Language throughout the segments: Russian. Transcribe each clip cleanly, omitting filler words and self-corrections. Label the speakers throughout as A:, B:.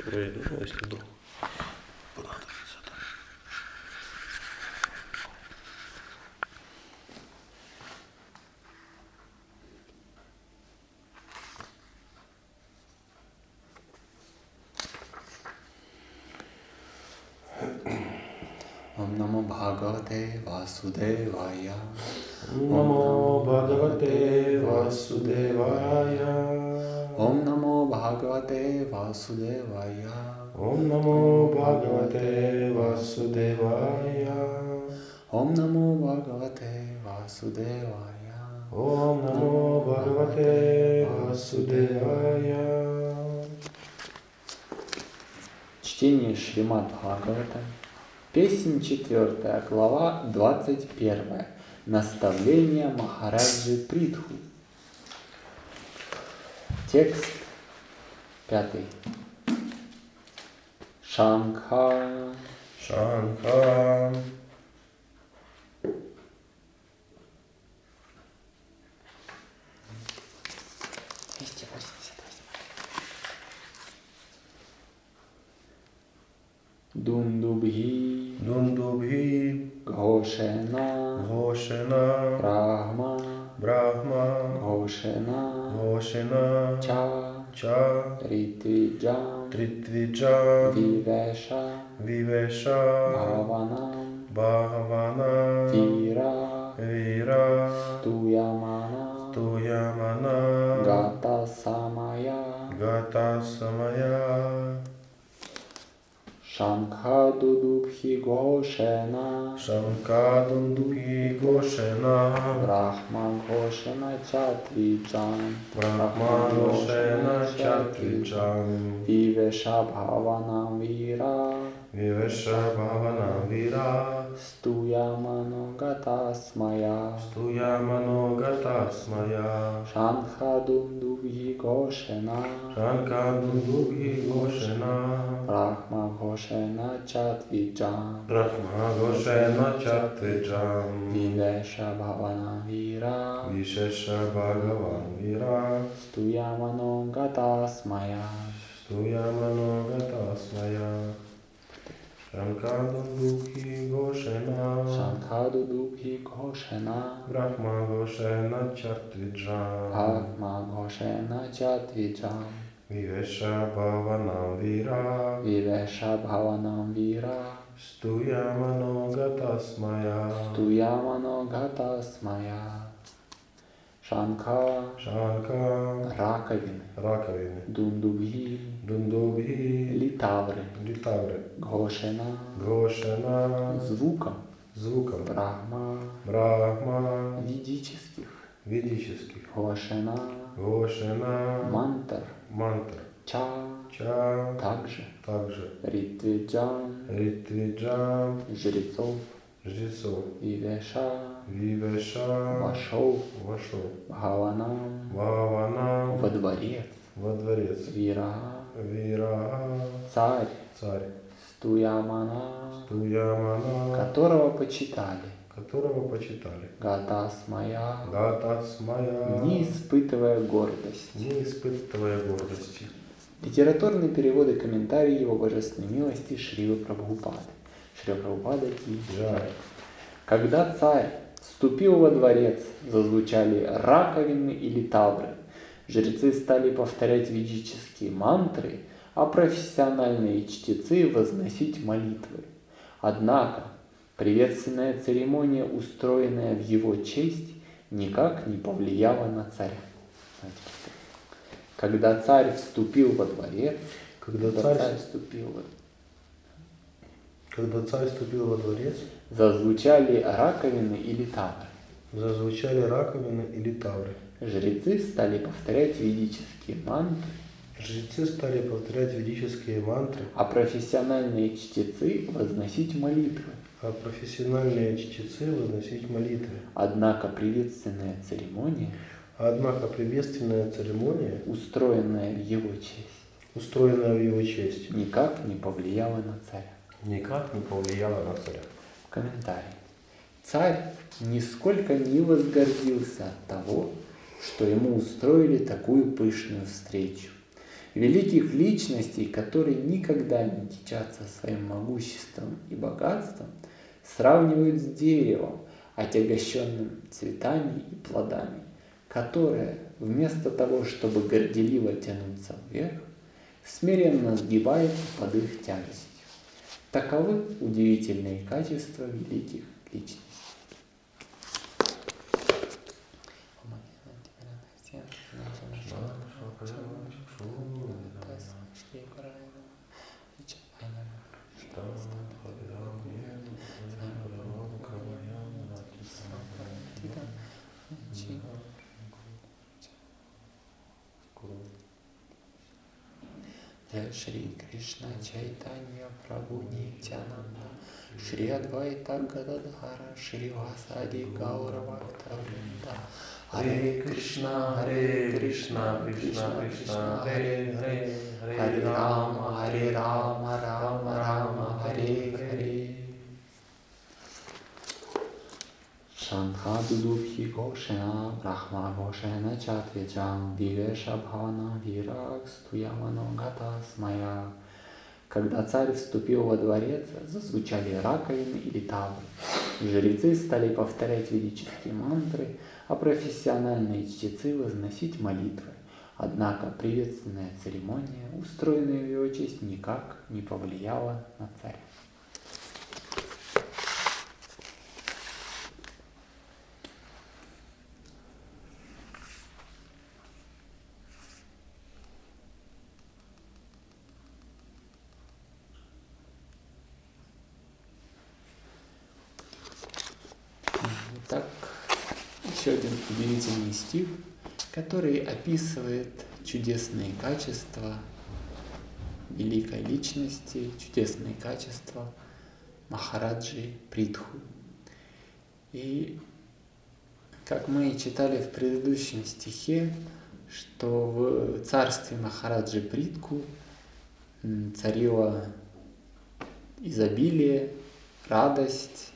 A: Пройду, если вдруг понадобится.
B: Om Namo Bhagavate Vasudevaya.
A: Om Namo Bhagavate Vasudevaya.
B: Om Namo Bhagavate Vasudevaya.
A: Om Namo Bhagavate Vasudevaya.
B: Om Namo Bhagavate Vasudevaya.
A: Om Namo Bhagavate Vasudevaya.
B: Чтение Шримад Бхагавата. Песнь 4, глава 21. Наставление Махараджи Притху. Текст 5. Шанха.
A: Шанха.
B: Дундубхи.
A: Дундубхи.
B: Ghosena.
A: Ghosena.
B: Brahma.
A: Brahma.
B: Ghosena.
A: Ghosena.
B: Cha.
A: Cha.
B: Ritvijam.
A: Ritvijam.
B: Vivesha.
A: Vivesha.
B: Bhavanam.
A: Bhavana.
B: Vira.
A: Vira.
B: Stuyamana.
A: Tuyamana.
B: Gata Samaya.
A: Gata Samaya.
B: Shankha Dudubhi Ghoshena.
A: Shankadunduhi Goshena.
B: Brahma Ghoshena Chatrijam.
A: Brahma Goshena Chatrijam.
B: Vivesha Bhavanam Vira.
A: Vivesha Bhavana Vira.
B: Stuyamano Gatasmaya.
A: Stuyamano Gatasmaya.
B: Shankha Dudubhi Ghoshena.
A: Shankadunduhi Goshena.
B: Brahma Ghoshena Chatrijam.
A: Brahma Goshena Chatrijam.
B: Vivesha Bhavanam Vira.
A: Vishesha Bhagavan Vira.
B: Stuyamano Gatasmaya.
A: Stuyamano Gatasmaya. Shankadunduhi Goshena.
B: Shankha-dudubhi Ghoshena.
A: Brahma Goshena Chatrijam.
B: Brahma Ghoshena Chatrijam.
A: Vivesha Bhavanam Vira.
B: Vivesha Bhavanam Vira.
A: Stuyamano Gatasmaya.
B: Stuyamano Gatasmaya. Shankha.
A: Shankha.
B: Раковины.
A: Раковины.
B: Дундубхи.
A: Дундубхи.
B: Литавры.
A: Литавры.
B: Ghosena.
A: Гошена.
B: Звуком.
A: Звуком.
B: Брахма.
A: Брахма.
B: Ведических.
A: Ведических.
B: Ghosena.
A: Гошена.
B: Мантр.
A: Мантр.
B: Ча.
A: Ча.
B: Также.
A: Также.
B: Ритвиджам.
A: Ритвиджам.
B: Жрецов.
A: Жрецов.
B: Вивеша.
A: Вивеша.
B: Вошел.
A: Вошел.
B: Бхаванам.
A: Вавана.
B: Во дворец.
A: Во дворец.
B: Вира.
A: Вира.
B: Царь.
A: Царь.
B: Стуямана.
A: Туямана.
B: Которого почитали.
A: Которого почитали.
B: Гатасмая.
A: Гатасмая.
B: Не испытывая гордости.
A: Не испытывая гордости.
B: Литературные переводы и комментарии его божественной милости Шривы Прабхупады. Шрила Прабхупада Ки Джай. Когда царь вступил во дворец, зазвучали раковины и литавры. Жрецы стали повторять ведические мантры, а профессиональные чтецы возносить молитвы. Однако приветственная церемония, устроенная в его честь, никак не повлияла на царя. Когда царь вступил во дворец, Когда царь вступил во дворец, зазвучали раковины и литавры.
A: Зазвучали раковины и литавры.
B: Жрецы стали повторять ведические мантры.
A: Жрецы стали повторять ведические мантры.
B: А профессиональные чтецы возносить молитвы. Однако приветственная церемония, устроенная в его честь, никак не повлияла на царя. Комментарий. Царь нисколько не возгордился от того, что ему устроили такую пышную встречу. Великих личностей, которые никогда не кичатся своим могуществом и богатством, сравнивают с деревом, отягощенным цветами и плодами, которое, вместо того, чтобы горделиво тянуться вверх, смиренно сгибается под их тяжестью. Таковы удивительные качества великих личностей. Шри Кришна Чайтанья Прабху Нитянанда Шри Адвайта Гададхара Шри Васади Гаура Бхактавринда Харе Кришна Кришна Кришна Харе Харе Харе Рама Рама Рама Харе Харе. Шанха Дудубхи Гошена Брахма Гошена Чатвиджан Дивеша Бхавана Вирак Стуямано Гатасмая. Когда царь вступил во дворец, зазвучали раковины и тавры. Жрецы стали повторять велические мантры, а профессиональные чтецы возносить молитвы. Однако приветственная церемония, устроенная в его честь, никак не повлияла на царя. Так, еще один удивительный стих, который описывает чудесные качества великой личности, чудесные качества Махараджи Притху. И как мы читали в предыдущем стихе, что в царстве Махараджи Притху царило изобилие, радость,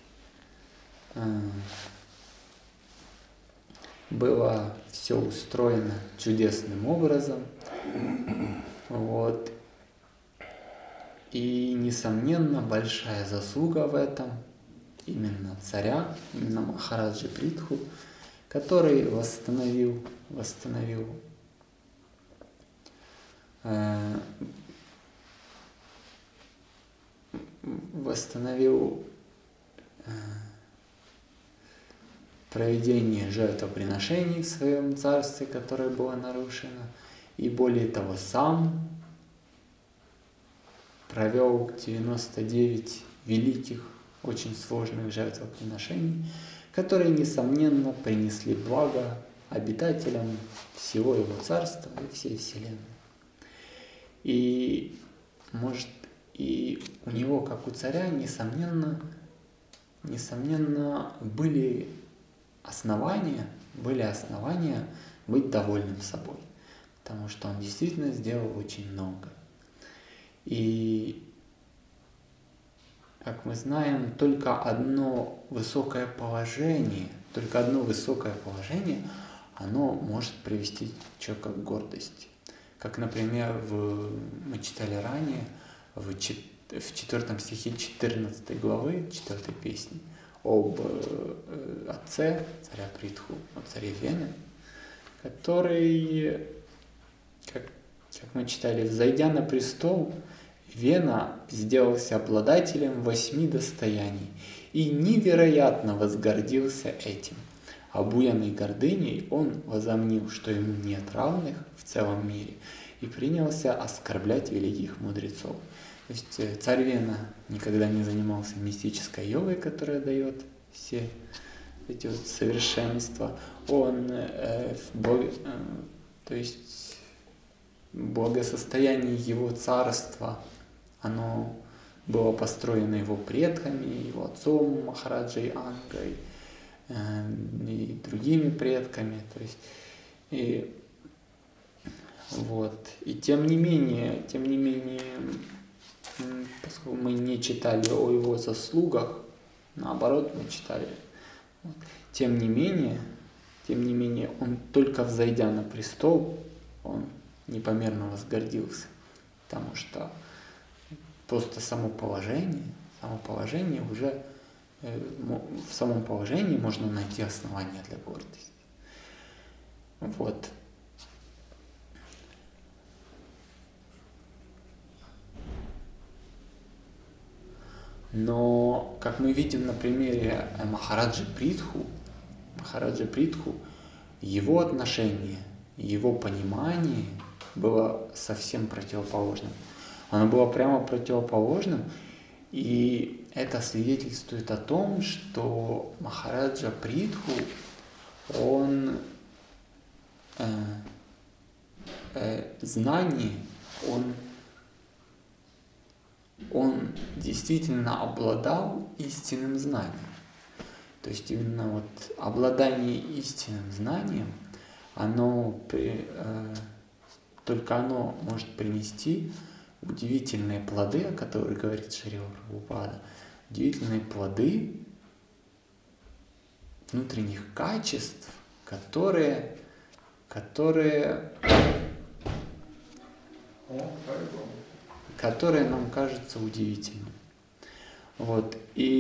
B: было все устроено чудесным образом. Вот. И, несомненно, большая заслуга в этом именно царя, именно Махараджи Притху, который восстановил проведение жертвоприношений в своем царстве, которое было нарушено, и более того, сам провел 99 великих, очень сложных жертвоприношений, которые, несомненно, принесли благо обитателям всего его царства и всей вселенной. И у него, как у царя, несомненно, были основания быть довольным собой, потому что он действительно сделал очень много. И, как мы знаем, только одно высокое положение, оно может привести человека к гордости. Как, например, мы читали ранее, в 4 стихе 14 главы 4 песни, об отце царя Притху, о царе Вены, который, как мы читали, взойдя на престол, Вена сделался обладателем 8 достояний и невероятно возгордился этим. Обуянный гордыней он возомнил, что ему нет равных в целом мире, и принялся оскорблять великих мудрецов. То есть царь Вена никогда не занимался мистической йогой, которая дает все эти вот совершенства. Он то есть благосостояние его царства, оно было построено его предками, его отцом Махараджей Ангой и другими предками. То есть, и тем не менее, поскольку мы не читали о его заслугах, наоборот, мы читали. Тем не менее, он только взойдя на престол, он непомерно возгордился, потому что просто само положение уже, в самом положении можно найти основания для гордости. Вот. Но, как мы видим на примере Махараджи Притху, его отношение, его понимание было совсем противоположным. Оно было прямо противоположным, и это свидетельствует о том, что Махараджа Притху, он действительно обладал истинным знанием. То есть именно вот обладание истинным знанием, только оно может принести удивительные плоды, о которых говорит Шрила Прабхупада, удивительные плоды внутренних качеств, которые нам кажутся удивительными. Вот.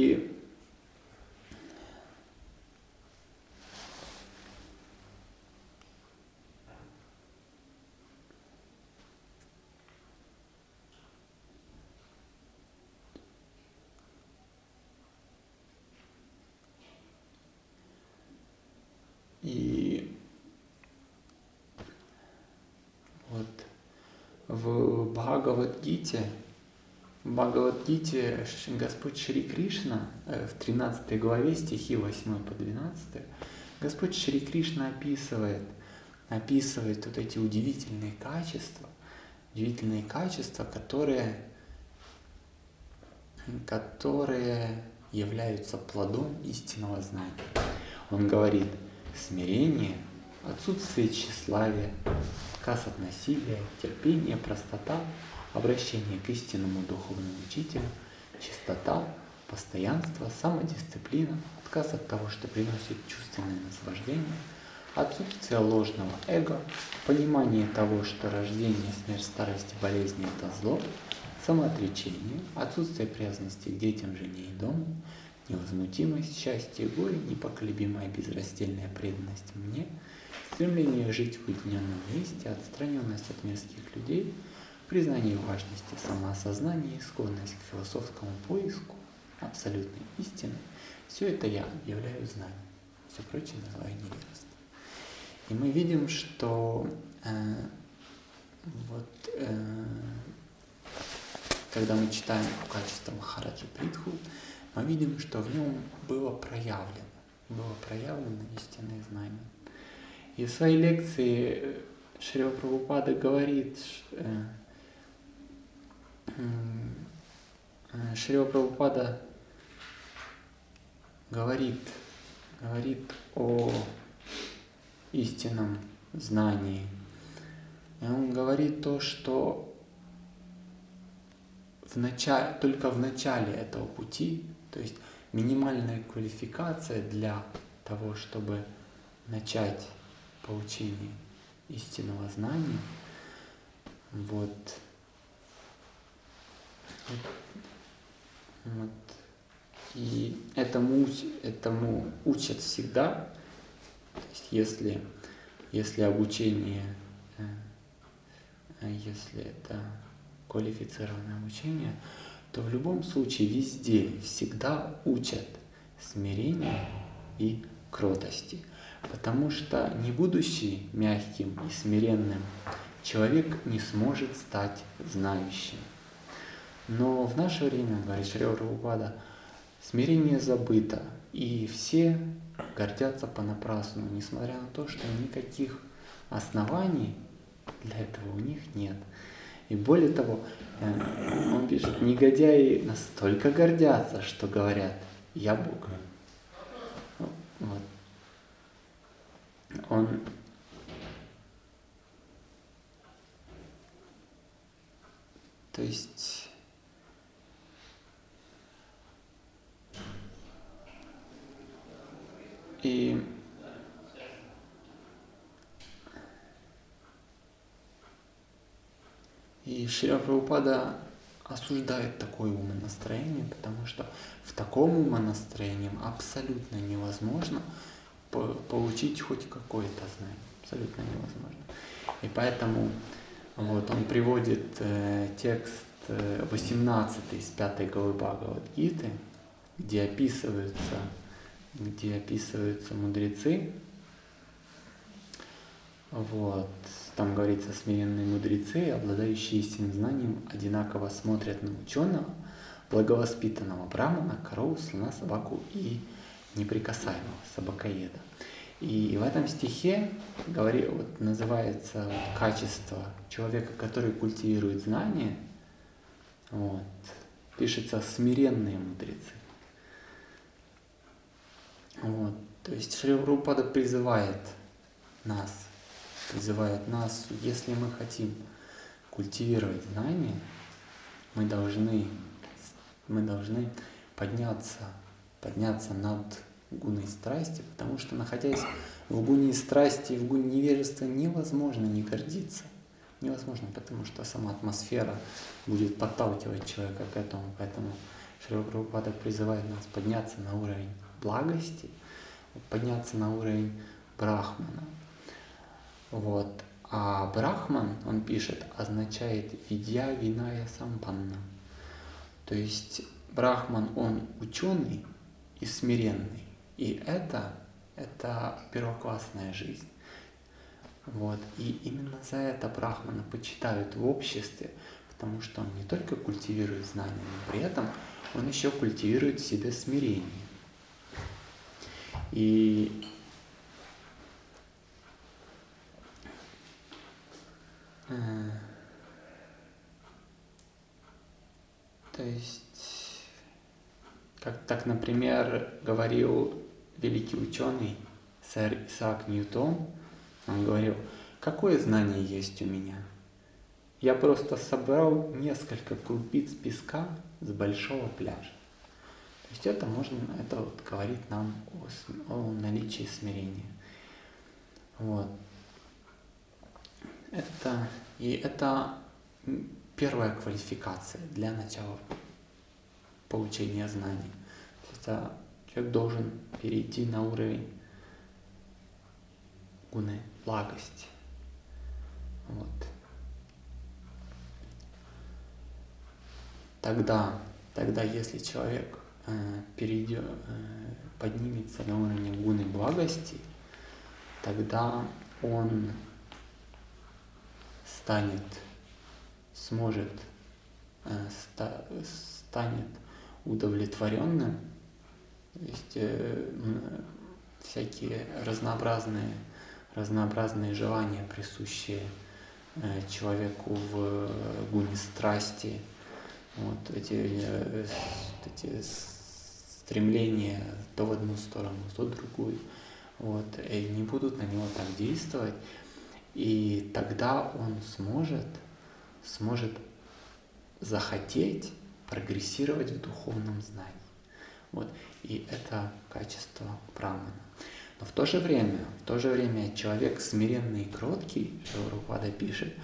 B: И вот в Бхагавад-гите Господь Шри Кришна в 13 главе стихи 8 по 12 Господь Шри Кришна описывает вот эти удивительные качества, которые являются плодом истинного знания. Он говорит: смирение, отсутствие тщеславия, отказ от насилия, терпение, простота, обращение к истинному духовному учителю, чистота, постоянство, самодисциплина, отказ от того, что приносит чувственное наслаждение, отсутствие ложного эго, понимание того, что рождение, смерть, старость и болезни – это зло, самоотречение, отсутствие привязанности к детям, жене и дому, невозмутимость, счастье, горе, непоколебимая безраздельная преданность мне, стремление жить в уединенном месте, отстраненность от мирских людей, признание важности самоосознания, склонность к философскому поиску абсолютной истины – все это я объявляю знанием, все прочее называю невежеством. И мы видим, что когда мы читаем качество Махараджи Притху, мы видим, что в нем было проявлено истинное знание. И в своей лекции Шрила Прабхупада говорит, о истинном знании. И он говорит то, что только в начале этого пути, то есть минимальная квалификация для того, чтобы начать получение истинного знания, и этому учат всегда. То есть если обучение, если это квалифицированное обучение, то в любом случае везде всегда учат смирению и кротости. Потому что не будучи мягким и смиренным, человек не сможет стать знающим. Но в наше время, говорит Шрила Прабхупада, смирение забыто, и все гордятся понапрасну, несмотря на то, что никаких оснований для этого у них нет. И более того, он пишет, негодяи настолько гордятся, что говорят: «Я Бог». Вот. То есть И Шрила Прабхупада осуждает такое умонастроение, потому что в таком умонастроении абсолютно невозможно получить хоть какое-то знание. Абсолютно невозможно. И поэтому вот, он приводит текст 18 из 5 главы Бхагавад-гиты, где описываются мудрецы. Вот. Там говорится, смиренные мудрецы, обладающие истинным знанием, одинаково смотрят на ученого, благовоспитанного брамана, корову, слона, собаку и неприкасаемого собакоеда. И в этом стихе называется качество человека, который культивирует знания, вот, пишется смиренные мудрецы. Вот. То есть Шрила Прабхупада призывает нас, если мы хотим культивировать знания, мы должны подняться над гуной страсти, потому что, находясь в гуне страсти, в гуне невежества, невозможно не гордиться. Невозможно, потому что сама атмосфера будет подталкивать человека к этому. Поэтому Шрила Прабхупада призывает нас подняться на уровень благости, подняться на уровень брахмана. Вот. А брахман, он пишет, означает видья виная сампанна. То есть брахман, он ученый и смиренный. И это первоклассная жизнь. Вот. И именно за это брахмана почитают в обществе, потому что он не только культивирует знания, но при этом он еще культивирует в себе смирение. И то есть, как, например, говорил великий ученый сэр Исаак Ньютон, он говорил, какое знание есть у меня? Я просто собрал несколько крупиц песка с большого пляжа. То есть это вот говорит нам о наличии смирения. Вот. Это первая квалификация для начала получения знаний. Это человек должен перейти на уровень гуны благости. Вот. Тогда, если человек поднимется на уровень гуны благости, тогда он станет удовлетворенным, то есть всякие разнообразные желания, присущие человеку в гуне страсти, вот эти стремления то в одну сторону, то в другую, вот, и не будут на него так действовать, и тогда он сможет захотеть прогрессировать в духовном знании. Вот. И это качество брамана. Но в то же время человек смиренный и кроткий, Шрила Прабхупада пишет,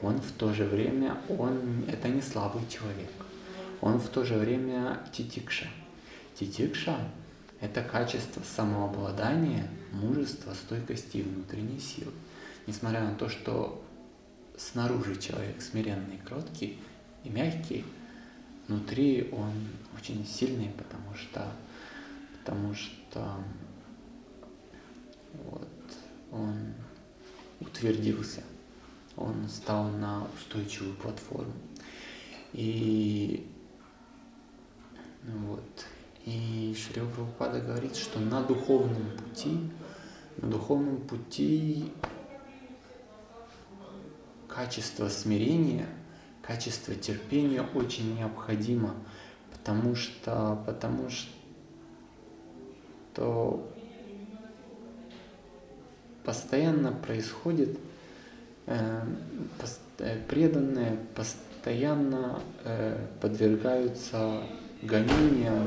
B: это не слабый человек. Он в то же время титикша. Титикша – это качество самообладания, мужества, стойкости и внутренней силы. Несмотря на то, что снаружи человек смиренный, кроткий и мягкий, внутри он очень сильный, потому что вот, он утвердился, он стал на устойчивую платформу. И Шрила Прабхупада говорит, что на духовном пути качество смирения, качество терпения очень необходимо, потому что постоянно происходит преданные, постоянно подвергаются гонениям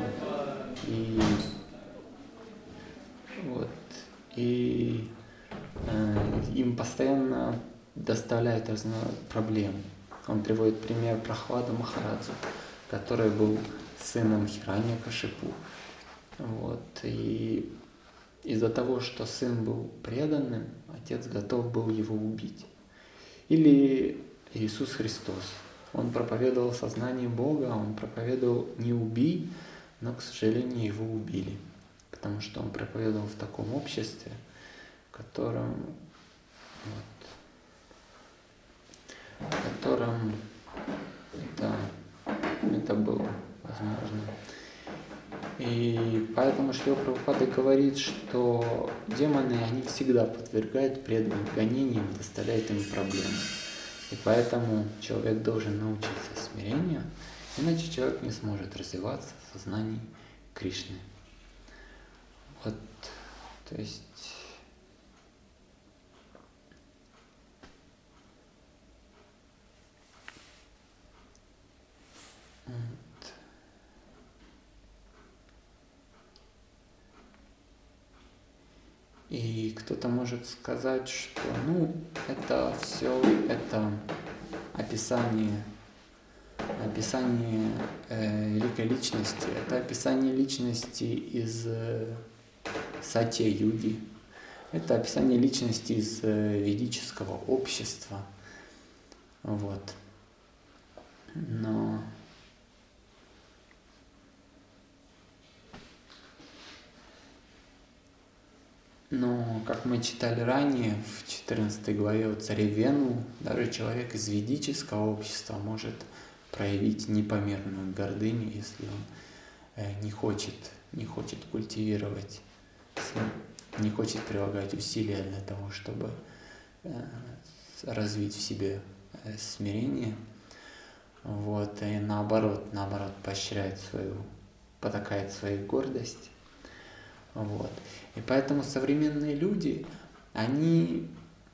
B: и им постоянно доставляют проблем. Он приводит пример Прохлада Махараджа, который был сыном Хираньякашипу. Вот. И из-за того, что сын был преданным, отец готов был его убить. Или Иисус Христос. Он проповедовал сознание Бога, он проповедовал «не убий», но, к сожалению, его убили. Потому что он проповедовал в таком обществе, в котором это было возможно. И поэтому Шрила Прабхупада говорит, что демоны, они всегда подвергают преданных гонениям, доставляют им проблемы. И поэтому человек должен научиться смирению, иначе человек не сможет развиваться в сознании Кришны. Вот, то есть и кто-то может сказать, что это все это описание великой личности, это описание личности из Сатья-юги, это описание личности из ведического общества. Вот. Но, как мы читали ранее, в 14 главе о царе Вену, даже человек из ведического общества может проявить непомерную гордыню, если он не хочет культивировать, не хочет прилагать усилия для того, чтобы развить в себе смирение. Вот, и наоборот поощряет потакает свою гордость. Вот. И поэтому современные люди, они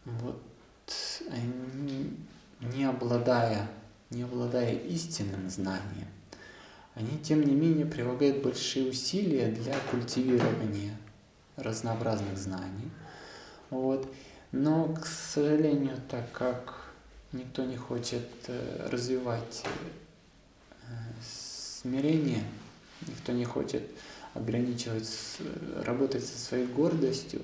B: не обладая истинным знанием, они тем не менее прилагают большие усилия для культивирования разнообразных знаний. Вот. Но, к сожалению, так как никто не хочет развивать смирение, никто не хочет работать со своей гордостью,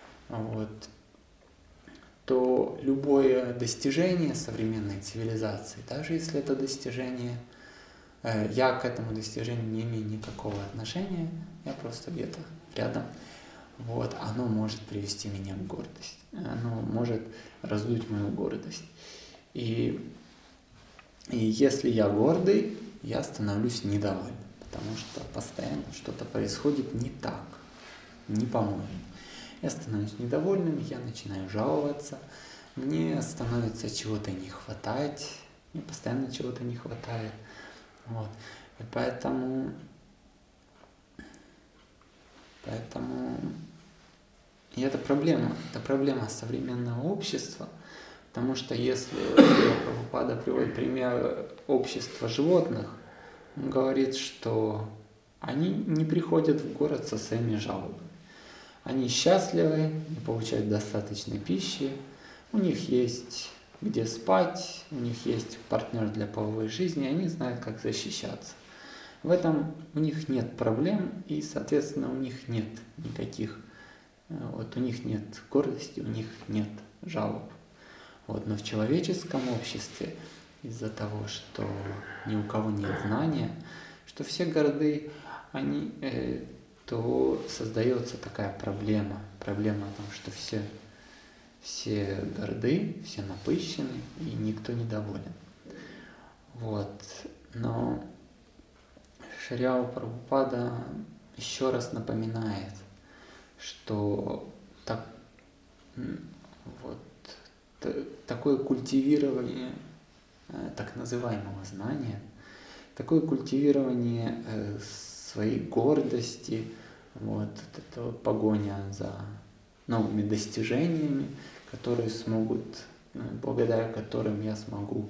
B: то любое достижение современной цивилизации, даже если это достижение, я к этому достижению не имею никакого отношения, я просто где-то рядом, оно может привести меня к гордости, оно может раздуть мою гордость. И если я гордый, я становлюсь недовольным. Потому что постоянно что-то происходит не так, не по-моему. Я становлюсь недовольным, я начинаю жаловаться, мне становится чего-то не хватать, мне постоянно чего-то не хватает. Вот. И поэтому и это проблема современного общества, потому что если Прабхупада приводит пример общества животных, он говорит, что они не приходят в город со своими жалобами. Они счастливы, не получают достаточной пищи, у них есть где спать, у них есть партнер для половой жизни, они знают, как защищаться. В этом у них нет проблем, и, соответственно, у них нет никаких, у них нет гордости, у них нет жалоб. Но в человеческом обществе из-за того, что ни у кого нет знания, что все горды, то создается такая проблема о том, что все горды, все напыщены, и никто недоволен. Но Шрила Прабхупада еще раз напоминает, что такое культивирование так называемого знания, такое культивирование своей гордости, это погоня за новыми достижениями, которые благодаря которым я смогу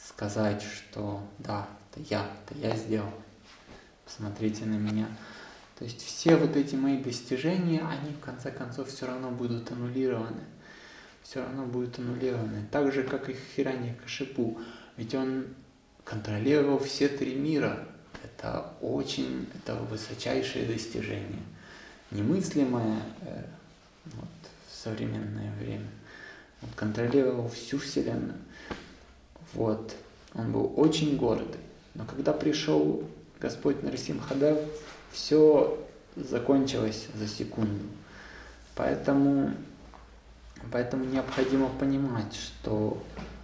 B: сказать, что да, это я сделал, посмотрите на меня. То есть все вот эти мои достижения, они в конце концов все равно будут аннулированы. Все равно будут аннулированы. Так же, как и Хираньякашипу. Ведь он контролировал все 3 мира. Это высочайшее достижение. Немыслимое вот, в современное время. Он контролировал всю Вселенную. Вот. Он был очень гордый. Но когда пришел Господь Нарисимхадев, все закончилось за секунду. Поэтому необходимо понимать, что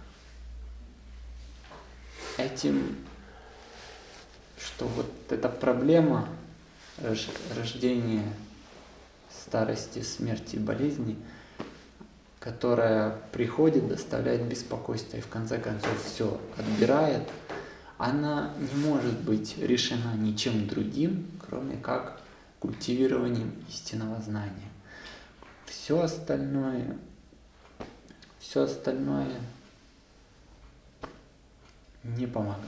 B: вот эта проблема рождения, старости, смерти и болезни, которая приходит, доставляет беспокойство и в конце концов все отбирает, она не может быть решена ничем другим, кроме как культивированием истинного знания. Все остальное не помогает.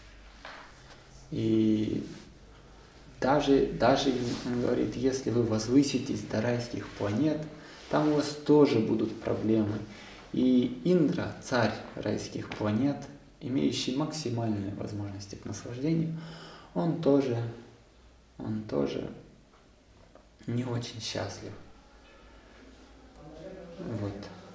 B: И даже он говорит, если вы возвыситесь до райских планет, там у вас тоже будут проблемы. И Индра, царь райских планет, имеющий максимальные возможности к наслаждению, он тоже не очень счастлив. Вот.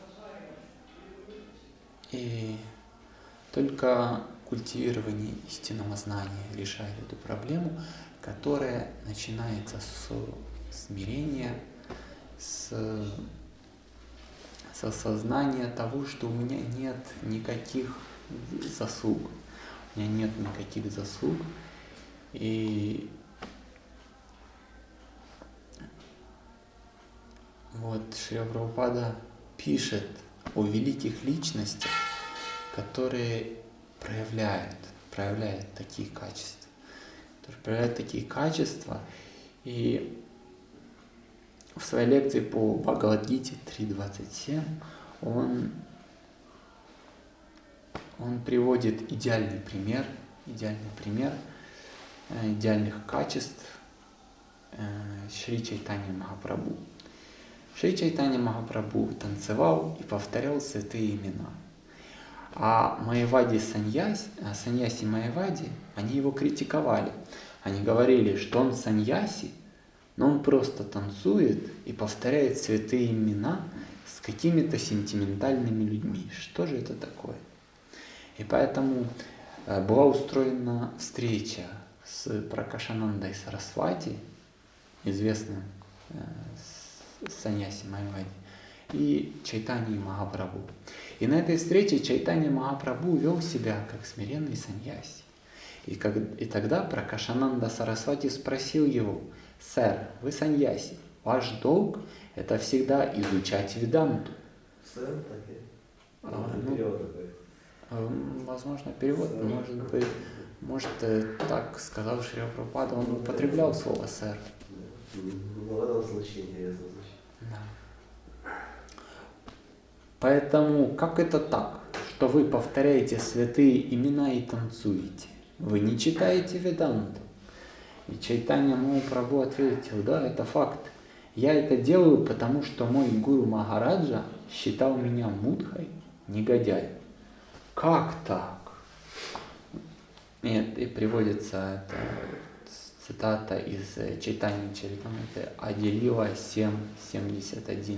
B: И только культивирование истинного знания решает эту проблему, которая начинается с смирения, с осознания того, что у меня нет никаких заслуг. У меня нет никаких заслуг. И вот Шрила Прабхупада пишет о великих личностях, которые проявляют такие качества. И в своей лекции по Бхагавад-гите 3.27 он приводит идеальный пример идеальных качеств Шри Чайтаньи Махапрабху. Шри Чайтанья Махапрабху танцевал и повторял святые имена. А саньяси Майявади, они его критиковали. Они говорили, что он саньяси, но он просто танцует и повторяет святые имена с какими-то сентиментальными людьми. Что же это такое? И поэтому была устроена встреча с Пракашанандой Сарасвати, известным саньяси Майявади, и Чайтаньей Махапрабху. И на этой встрече Чайтанья Махапрабху вел себя как смиренный саньяси. И тогда Пракашананда Сарасвати спросил его: «Сэр, вы саньяси, ваш долг – это всегда изучать веданту».
A: Сэр, перевод такой.
B: Возможно, перевод, может, так сказал Шрила Прабхупада, он употреблял слово «сэр».
A: В этом случае интересно звучит.
B: Да. Поэтому как это так, что вы повторяете святые имена и танцуете? Вы не читаете веданту? И Чайтанья Махапрабху ответил: да, это факт. Я это делаю, потому что мой гуру Махараджа считал меня мудхой, негодяем. Как так? Нет, и приводится цитата из Чайтаньи Чаритамриты Адилила 7.71.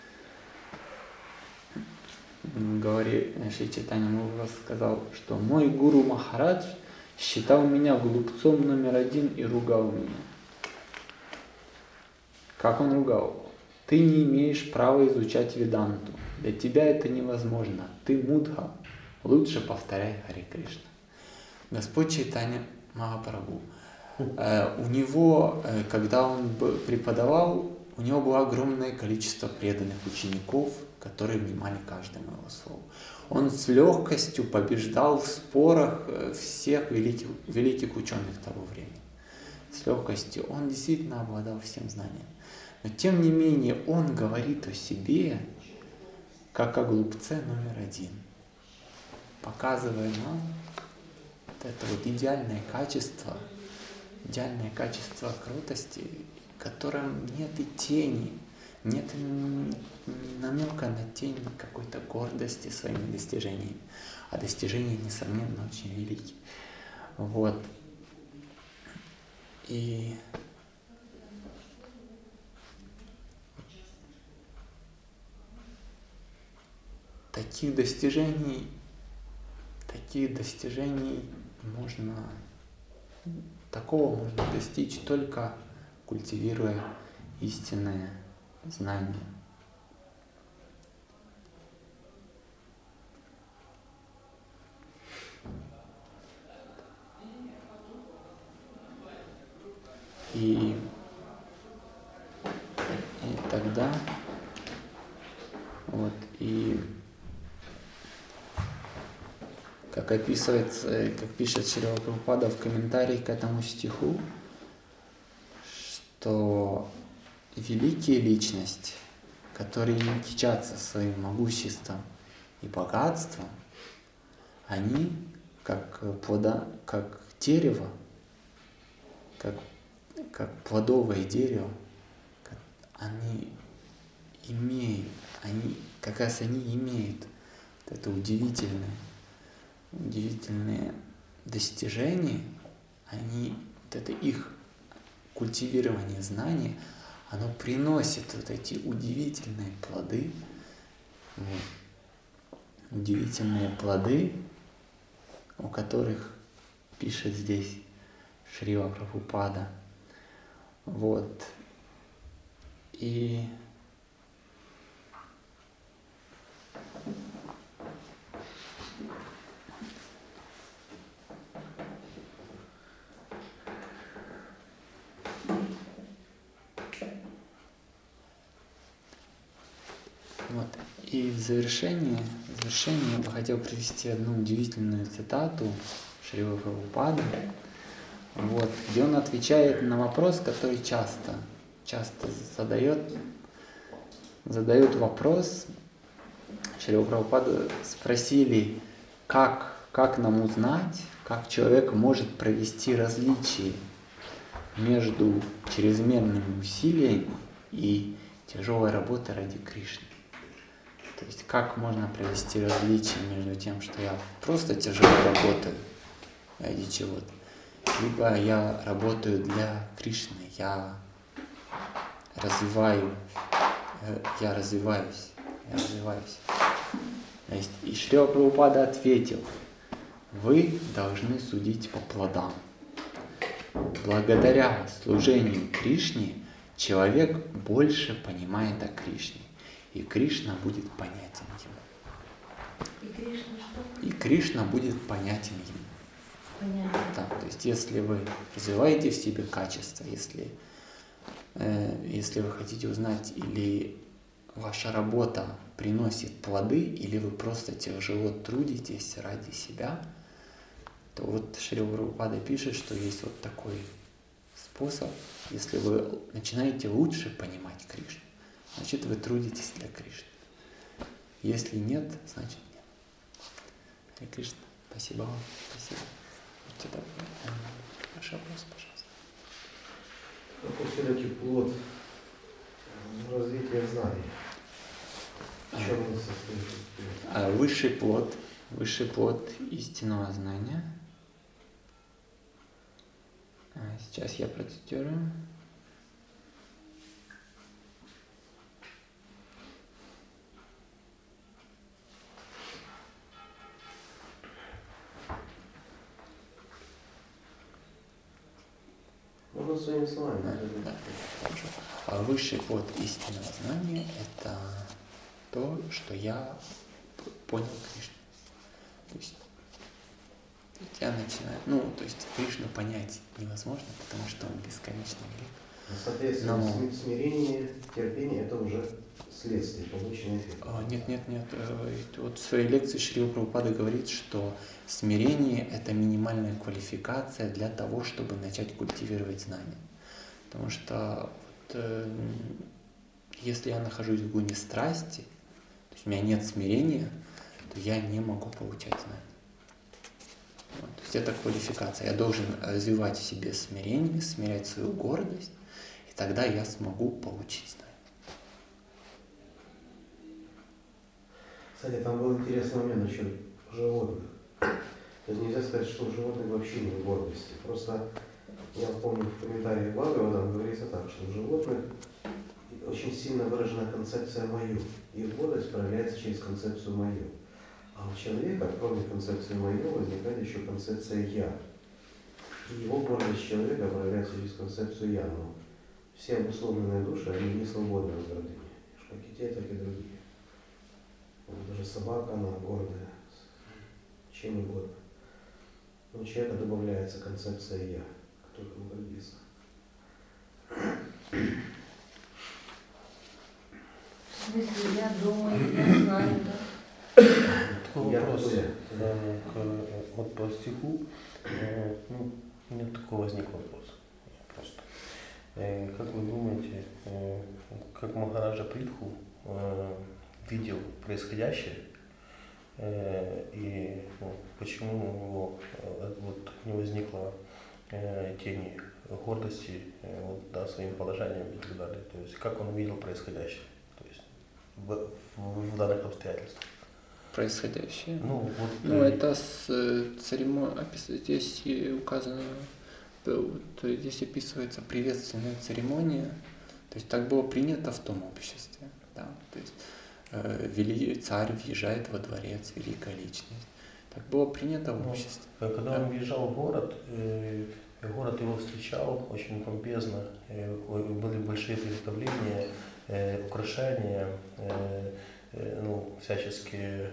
B: Шри Чайтанья Махапрабху сказал, что мой гуру Махарадж считал меня глупцом номер 1 и ругал меня. Как он ругал? Ты не имеешь права изучать веданту. Для тебя это невозможно. Ты мудха. Лучше повторяй Харе Кришна. Господь Чайтанья Махапрабху. У него, когда он преподавал, у него было огромное количество преданных учеников, которые внимали каждому его слову. Он с легкостью побеждал в спорах всех великих ученых того времени. С легкостью. Он действительно обладал всем знанием. Но тем не менее он говорит о себе, как о глупце номер 1, показывая нам вот это вот идеальное качество идеальное качество кротости, в котором нет и тени, нет намека на тень какой-то гордости своими достижениями, а достижения, несомненно, очень велики. Вот. И таких достижений такого можно достичь только культивируя истинное знание. И тогда вот, и как описывается, как пишет Шрила Прабхупада в комментарии к этому стиху, что великие личности, которые не кичатся своим могуществом и богатством, они как дерево, как плодовое дерево, они имеют вот это удивительное достижение, вот это их культивирование знания, оно приносит вот эти удивительные плоды, о которых пишет здесь Шрила Прабхупада. Вот. И в завершение я бы хотел привести одну удивительную цитату Шрилы Прабхупады, вот, где он отвечает на вопрос, который часто задает вопрос. Шрила Прабхупада спросили, как нам узнать, как человек может провести различие между чрезмерными усилиями и тяжелой работой ради Кришны. То есть как можно провести различие между тем, что я просто тяжело работаю ради чего-то, либо я работаю для Кришны, я развиваюсь. То есть, и Шрила Прабхупада ответил: вы должны судить по плодам. Благодаря служению Кришне человек больше понимает о Кришне, и Кришна будет понятен ему. И Кришна будет понятен ему.
C: Понятно.
B: Да, то есть если вы развиваете в себе качество, если вы хотите узнать, или ваша работа приносит плоды, или вы просто тяжело трудитесь ради себя, то вот Шрила Прабхупада пишет, что есть вот такой способ. Если вы начинаете лучше понимать Кришну, значит вы трудитесь для Кришны. Если нет, значит нет. Харе Кришна, спасибо вам, спасибо. Будьте добры. Ваш вопрос, пожалуйста.
A: Какой все-таки плод развития знаний? В чем он состоит?
B: Высший плод истинного знания. Сейчас я процитирую.
A: Можно своими словами.
B: Да. Высший плод истинного знания – это то, что я понял Кришну. То есть я начинаю, то есть Кришну понять невозможно, потому что он бесконечный грех.
A: Соответственно, смирение, терпение – это уже следствие, полученный эффект.
B: Нет. Вот в своей лекции Шрила Прабхупада говорит, что смирение – это минимальная квалификация для того, чтобы начать культивировать знания. Потому что если я нахожусь в гуне страсти, то есть у меня нет смирения, то я не могу получать знания. Вот. То есть это квалификация. Я должен развивать в себе смирение, смирять свою гордость, и тогда я смогу получить знание.
A: Кстати, там был интересный момент насчет животных. То есть нельзя сказать, что у животных вообще нет гордости. Просто я помню в комментариях Бхагавата там говорится так, что у животных очень сильно выражена концепция «мою». Их гордость проявляется через концепцию «мою». А у человека, кроме концепции «мою», возникает еще концепция «я». И его гордость человека проявляется через концепцию «я». Но все обусловленные души, они не свободны от гордыни. Как и те, так и другие. Вот даже собака, она гордая, чем угодно. Но у человека добавляется концепция «я», которой он гордится.
C: В смысле, я думаю, я знаю, да?
D: Такой вопрос вот по стиху. Ну, у меня такой возник вопрос. Просто. Как вы думаете, как Махараджа Притху видел происходящее, и почему у него вот не возникло тени гордости своим положением и так далее? То есть как он видел происходящее? То есть в данных обстоятельствах.
B: Происходящее.
D: Вот,
B: это с церемонией, здесь указано, то есть здесь описывается приветственная церемония, то есть так было принято в том обществе, да, то есть царь въезжает во дворец, великая личность, так было принято в обществе.
D: Когда он въезжал в город, город его встречал очень помпезно, были большие приготовления, украшения, всяческие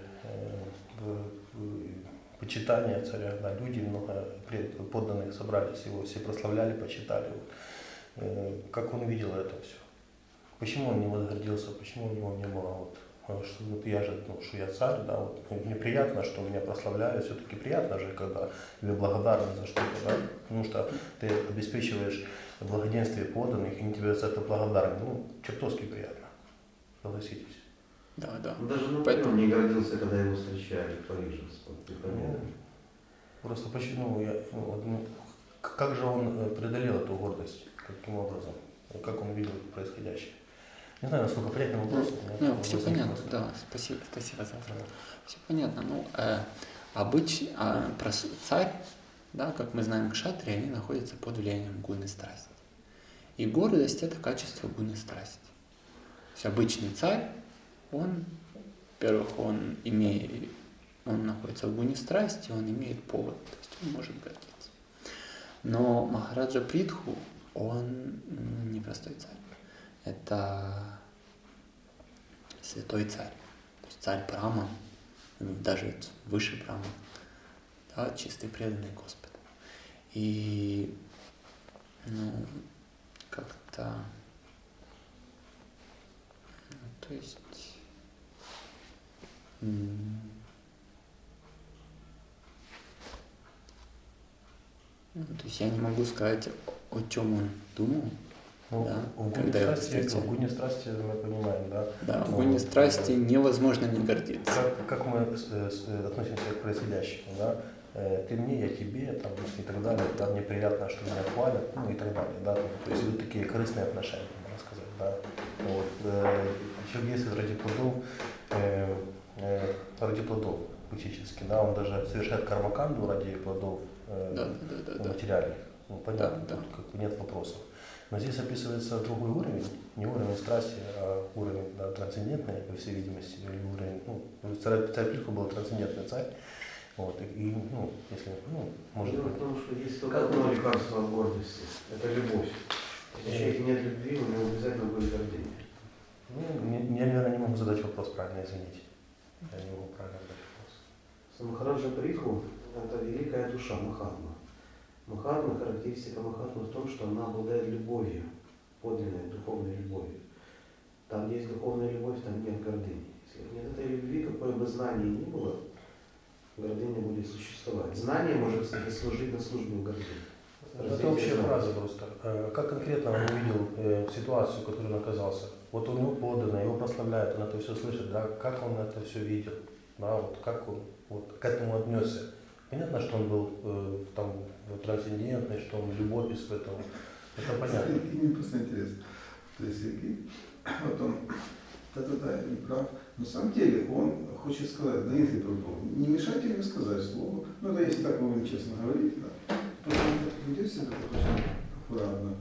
D: почитания царя, да, люди, много подданных собрались его, все прославляли, почитали его. Как он видел это все? Почему он не возгордился, почему у него не было что вот я же, что я царь, да, вот, мне приятно, что меня прославляют, все-таки приятно же, когда тебе благодарны за что-то, да, потому что ты обеспечиваешь благоденствие подданных, и они тебе за это благодарны, чертовски приятно, согласитесь.
B: Да.
A: Даже Наполеон не гордился, когда его встречали в Париже.
D: Просто почему как же он преодолел эту гордость, каким образом, как он видел происходящее? Не знаю, насколько понятный вопрос.
B: Все понятно, да, спасибо за вопрос. Все понятно. Царь, да, как мы знаем, кшатрии, они находятся под влиянием гуны страсти. И гордость – это качество гуны страсти. То есть обычный царь, он, во-первых, он находится в гуне страсти, он имеет повод, то есть он может гордиться. Но Махараджа Притху, он не простой царь. Это святой царь, то есть царь Брахман, даже выше Брахман, да, чистый преданный Господу. И как-то, то есть, то есть я не могу сказать, о чем он думал. Да,
D: в гуне страсти мы понимаем, да?
B: Да, в гуне страсти невозможно не гордиться.
D: Как мы относимся к происходящему, да? Ты мне, я тебе, там, и так далее, да, мне приятно, что меня хвалят, и так далее, да? То есть идут такие корыстные отношения, можно сказать, да? Человек действует ради плодов фактически, да? Он даже совершает кармаканду ради плодов материальных, понятно,
B: да.
D: тут нет вопросов. Но здесь описывается другой уровень, не уровень страсти, а уровень трансцендентный, по всей видимости, или уровень, царь Притху был трансцендентный царь, и, если, может быть.
A: Потому что есть только одно лекарство от гордости, это любовь. Если у человека нет любви, у него обязательно будет гордыня.
D: Я, наверное, не могу задать вопрос правильно, извините. Я не могу правильно задать вопрос.
A: Махараджа Притху – это великая душа Махатма. Махатма, характеристика Махатмы в том, что она обладает любовью, подлинной духовной любовью. Там есть духовная любовь, там нет гордыни. Если нет этой любви, какое бы знание ни было, гордыня будет существовать. Знание может, кстати, служить на службе гордыни.
D: Это общая фраза просто. Как конкретно он увидел ситуацию, в которой он оказался? Вот у него подано, его прославляют, он это все слышит, да? Как он это все видел? Да? Как он к этому отнесся? Понятно, что он был там трансцендентный, что он любовь испытывал. Это понятно.
E: И мне просто интересно. То есть Сергей, вот он, да, не прав. На самом деле он хочет сказать, да если не мешайте мне сказать слово. Ну да, если так мы будем честно говорить, да. Просто он ведет себя так очень аккуратно.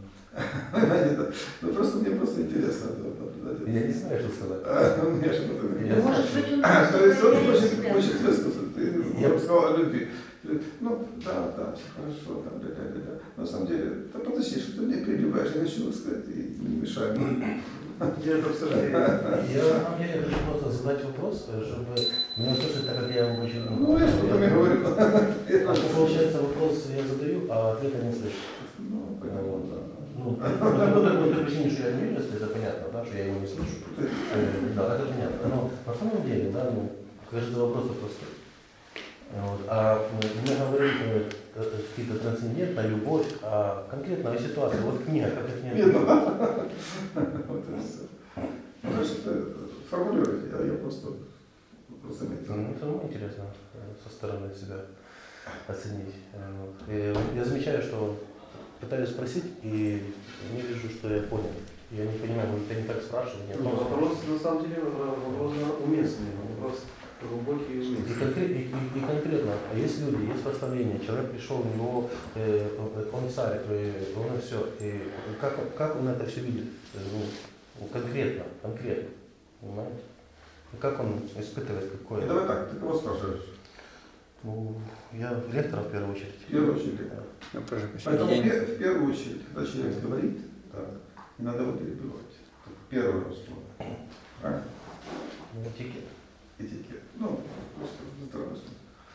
E: Ну просто мне просто интересно это наблюдать.
D: Я не знаю, что сказать.
C: Может быть, он
E: То есть он
C: просто
E: хочет высказать. Ты сказал о любви. Ну, да, все хорошо, там, да. На самом деле, да подожди, что ты мне перебиваешь, я хочу сказать, и не мешай мне.
A: Идет обсуждение.
D: Я на самом деле хочу просто задать вопрос, чтобы не услышать, так как я его очень...
E: Ну, я что там и говорю.
D: А что получается, вопрос я задаю, а ответа не слышу.
E: Ну, поэтому, да.
D: Ну, по той причине, что я не вижу, это понятно, да, что я его не слышу. Да, это понятно. Но на самом деле, да, ну, кажется, вопрос простой. Вот. А мы говорим какие-то трансцендентная любовь, а конкретная ситуация, вот книга, как их нет.
E: Видно, да? Вот и все. Ну, что формулируйте, я просто заметил.
D: Ну, это равно интересно со стороны себя оценить. Вот. И я замечаю, что пытаюсь спросить, и не вижу, что я понял. Я не понимаю, я не так спрашиваю.
A: Ну, вопрос, на самом деле, вопрос уместный, вопрос глубокий и уместный.
D: И конкретно, есть люди, есть представление, человек пришел, у него, он царь, он все. И как он это все видит? Ну, конкретно, понимаете? И как он испытывает какое-то?
E: Давай так, ты кого спрашиваешь?
D: Ну, я лектора в первую очередь.
E: В первую очередь.
B: Ну, прошу
E: Поэтому
B: прощения.
E: в первую очередь, когда человек говорит, так, не надо его перебивать. Первое слово. Правильно?
D: Ну, этикет.
E: Этикет. Ну, просто здравый смысл.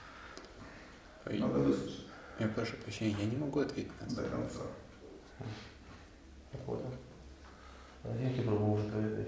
B: Ой,
E: Надо выслушать
B: я прошу прощения, я не могу ответить на это.
E: до конца.
D: Понял. Деньги пробую, может, ответить.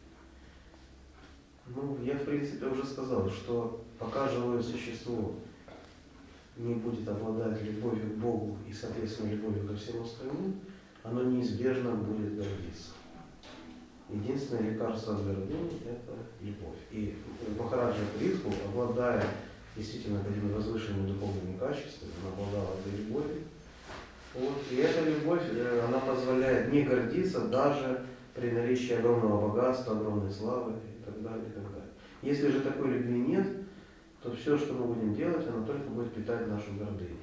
A: Ну, я, в принципе, уже сказал, что пока живое существо не будет обладать любовью к Богу и, соответственно, любовью ко всем остальным, оно неизбежно будет гордиться. Единственное лекарство от гордыни – это любовь. И Махараджа Притху, обладая действительно такими возвышенными духовными качествами, она обладала этой любовью. Вот. И эта любовь, она позволяет не гордиться даже при наличии огромного богатства, огромной славы и так далее, и так далее. Если же такой любви нет, то все, что мы будем делать, оно только будет питать нашу гордыню.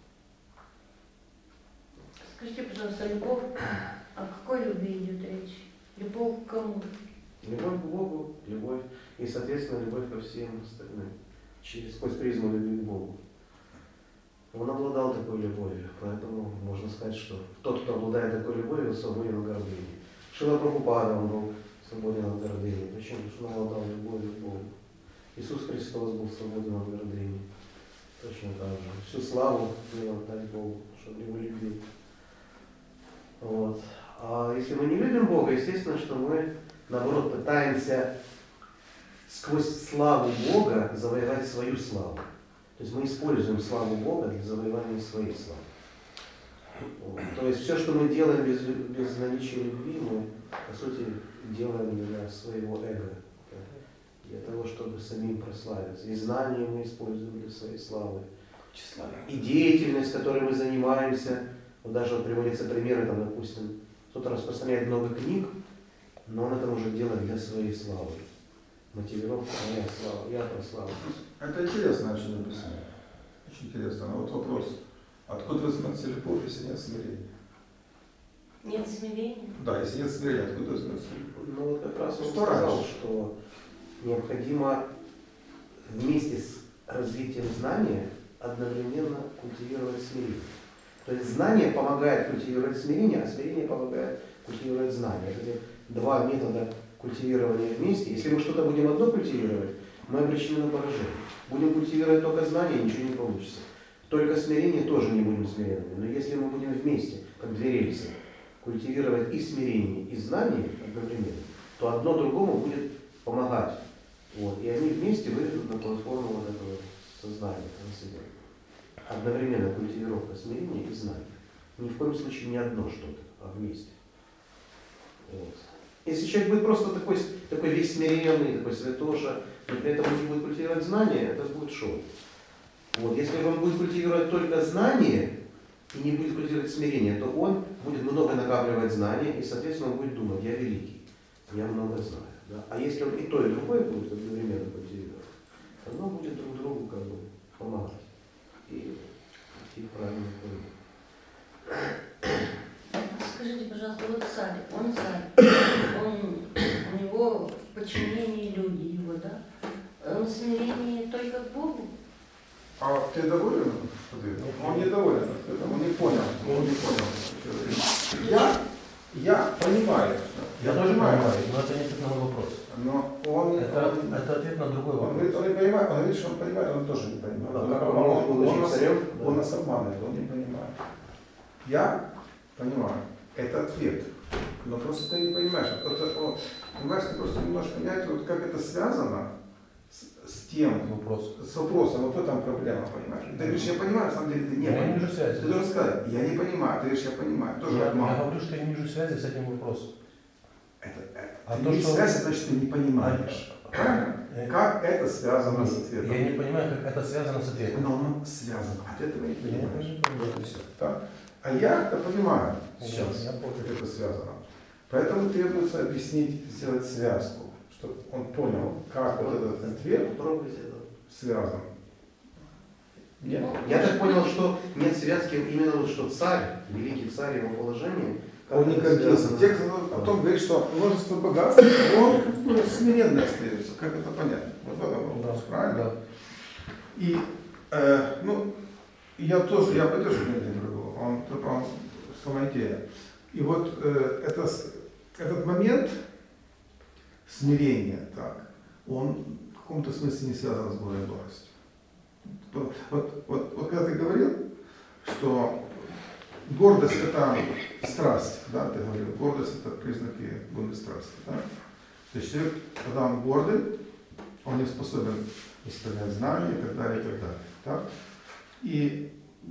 C: Скажите, пожалуйста, любовь, о какой любви идет речь? Любовь к кому?
A: Любовь к Богу, любовь и, соответственно, любовь ко всем остальным, сквозь призму любви к Богу. Он обладал такой любовью, поэтому можно сказать, что тот, кто обладает такой любовью, свободен от гордыни. Шрила Прабхупада, он был свободен от гордыни. Почему? Потому что он обладал любовью к Богу. Иисус Христос был свободен от гордыни. Точно так же. Всю славу мил отдать Богу, чтобы его любил. Вот. А если мы не любим Бога, естественно, что мы, наоборот, пытаемся сквозь славу Бога завоевать свою славу. То есть мы используем славу Бога для завоевания своей славы. Вот. То есть все, что мы делаем без наличия любви, мы, по сути, делаем для своего эго. Для того, чтобы самим прославиться. И знания мы используем для своей славы. И деятельность, которой мы занимаемся. Вот даже вот приводятся примеры, там, допустим, кто-то распространяет много книг, но он это может делать для своей славы. Мотивировка моя слава, я прославлюсь.
E: Это интересно очень написано. Очень интересно. Но вот вопрос. Откуда возьмется любовь, если нет смирения?
C: Нет смирения?
E: Да, если нет смирения, откуда возьмется любовь?
A: Ну вот как раз он
E: Что
A: сказал,
E: раньше?
A: что необходимо вместе с развитием знания одновременно культивировать смирение. То есть знание помогает культивировать смирение, а смирение помогает культивировать знание. Это два метода культивирования вместе. Если мы что-то будем одно культивировать, мы обречены на поражение. Будем культивировать только знание, ничего не получится. Только смирение тоже не будем смиренными. Но если мы будем вместе, как две рельсы, культивировать и смирение, и знание одновременно, то одно другому будет помогать. Вот. И они вместе выйдут на платформу вот этого сознания, трансцендента. Одновременно культивировка смирения и знания. Ни в коем случае не одно что-то, а вместе. Вот. Если человек будет просто такой весь смиренный, такой святоша, но при этом он не будет культивировать знания, это будет шоу. Вот. Если он будет культивировать только знание и не будет культивировать смирение, то он будет много накапливать знаний, и, соответственно, он будет думать, я великий, я много знаю. Да? А если он и то, и другое будет одновременно культивировать, то оно будет друг другу как бы помогать и идти в правильном пути.
C: Скажите, пожалуйста, вот царь, он царь, у него в подчинении люди его, да? Он в смирении только к Богу?
E: А ты доволен? Он недоволен ответом, он не понял. Я понимаю.
D: Я тоже понимаю, но это не ответ на мой вопрос.
E: Но он...
D: Это ответ на другой
E: Он
D: вопрос.
E: говорит, он не понимает, он говорит, что он понимает, он тоже не понимает.
A: Ну, да, как он может получить царем?
E: Он нас обманывает, он не понимает. Я понимаю, это ответ. Но просто ты не понимаешь. Понимаешь, ты просто не можешь понять, вот как это связано с тем, с вопросом. Вот в этом проблема, понимаешь. Ты говоришь, я понимаю, на самом деле ты не
D: Я не
E: понимаешь.
D: вижу связи.
E: Ты должен сказать, я не понимаю, ты говоришь, я понимаю. Тоже
D: Я
E: обман.
D: говорю, что я не вижу связи с этим вопросом.
E: Ты не видишь связь, значит, ты не понимаешь. Правильно? Как это связано с ответом?
D: Я не понимаю, как это связано с ответом.
E: Но оно связано. От этого не
D: Я не
E: понимаешь.
D: понимаю.
E: Вот и все. Так? А я это понимаю сейчас,
D: Я понял.
E: как это связано. Поэтому требуется объяснить, сделать связку, чтобы он понял, как вот этот ответ
A: Попробуйте, да.
E: связан. Нет?
A: Я так понял, что нет связки именно вот что царь, великий царь, его положение. как
E: Он не
A: это
E: гордился.
A: связано.
E: Текст потом говорит, что множество богатств, он смиренно остается. Как это понятно? Вот в этом вопрос, правильно?
D: Да.
E: И, я поддерживаю мнение другого, он самая идея. И вот этот момент смирения, так, он в каком-то смысле не связан с Божьей благостью. Вот когда ты говорил, что гордость это страсть, да, ты говорил, гордость это признаки Божьей страсти, да? То есть человек, когда он гордый, он не способен исполнять знания и так далее, и так далее. Так? И,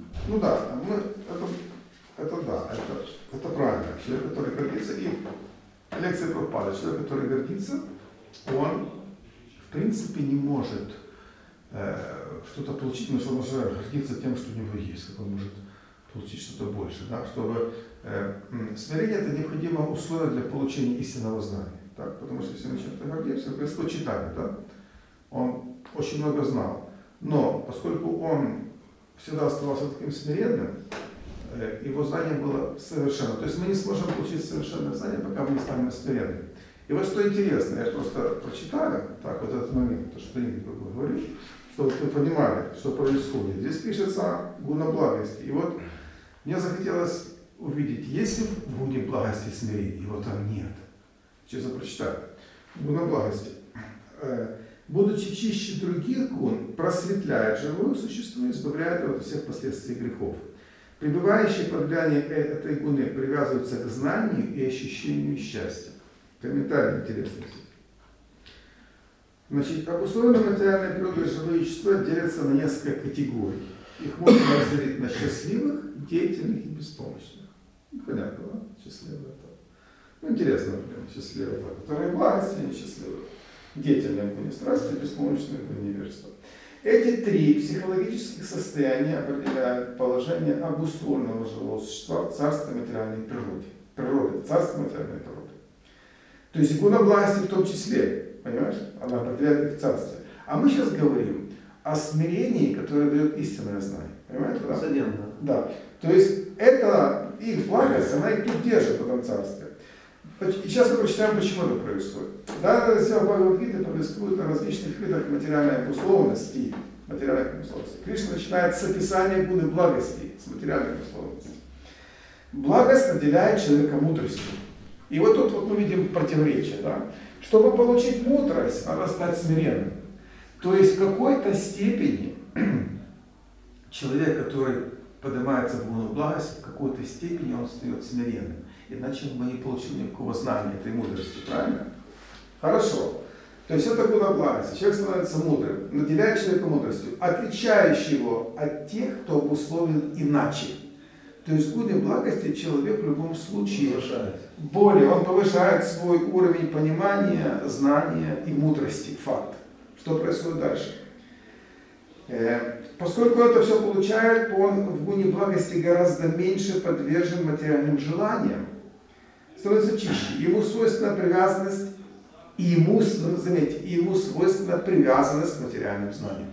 E: это правильно. Человек, который гордится, и лекция Прабхупады, человек, который гордится, он, в принципе, не может что-то получить, но что он может гордиться тем, что у него есть, как он может получить что-то больше. Да? Чтобы смирение это необходимое условие для получения истинного знания. Так? Потому что если мы чем-то гордимся, Господь читает, да? Он очень много знал. Но поскольку он всегда оставался таким смиренным, его знание было совершенно. То есть мы не сможем получить совершенное знание, пока мы не станем смиренными. И вот что интересно, я просто прочитаю, так, вот этот момент, то, что Игорь говорил, чтобы вы понимали, что происходит. Здесь пишется гуна благости. И вот мне захотелось увидеть, есть ли в гуне благости смирение, его там нет. Сейчас я прочитаю. Гуна благости. Будучи чище других гун, просветляет живое существо и избавляет его от всех последствий грехов. Пребывающие под влиянием этой гуны привязываются к знанию и ощущению счастья. Комментарий интересный. Значит, обусловленные материальной природой живые существа делятся на несколько категорий. Их можно разделить на счастливых, деятельных и беспомощных. Понятно, да? Счастливые это. Интересно, например, счастливые это. Которые благости, а не счастливые. Деятельные в гуне страсти, беспомощные в гуне невежества. Эти три психологических состояния определяют положение обусловленного живого существа в царстве материальной природы. Царство материальной природы. То есть гуна власти в том числе, понимаешь, она определяет их царствие. А мы сейчас говорим о смирении, которое дает истинное знание. Понимаете? Да? Да. То есть это их благость, она их тут держит в этом царстве. И сейчас мы прочитаем, почему это происходит. Да, раздел Бхагавад-гиты повествует о различных видах материальной обусловленности. Кришна начинает с описания гуны благости, с материальной обусловленности. Благость наделяет человека мудростью. И вот тут вот мы видим противоречие. Да? Чтобы получить мудрость, надо стать смиренным. То есть в какой-то степени человек, который поднимается в гуну благости, в какой-то степени он стает смиренным. Иначе мы не получим никакого знания этой мудрости, правильно? Хорошо. То есть это гуна благости. Человек становится мудрым, наделяет человека мудростью, отличающий его от тех, кто обусловлен иначе. То есть в гуне благости человек в любом случае он повышает свой уровень понимания, знания и мудрости. Факт. Что происходит дальше? Поскольку это все получает, он в гуне благости гораздо меньше подвержен материальным желаниям. Становится чище. Ему свойственна привязанность, и ему, заметьте, ему свойственна привязанность к материальным знаниям.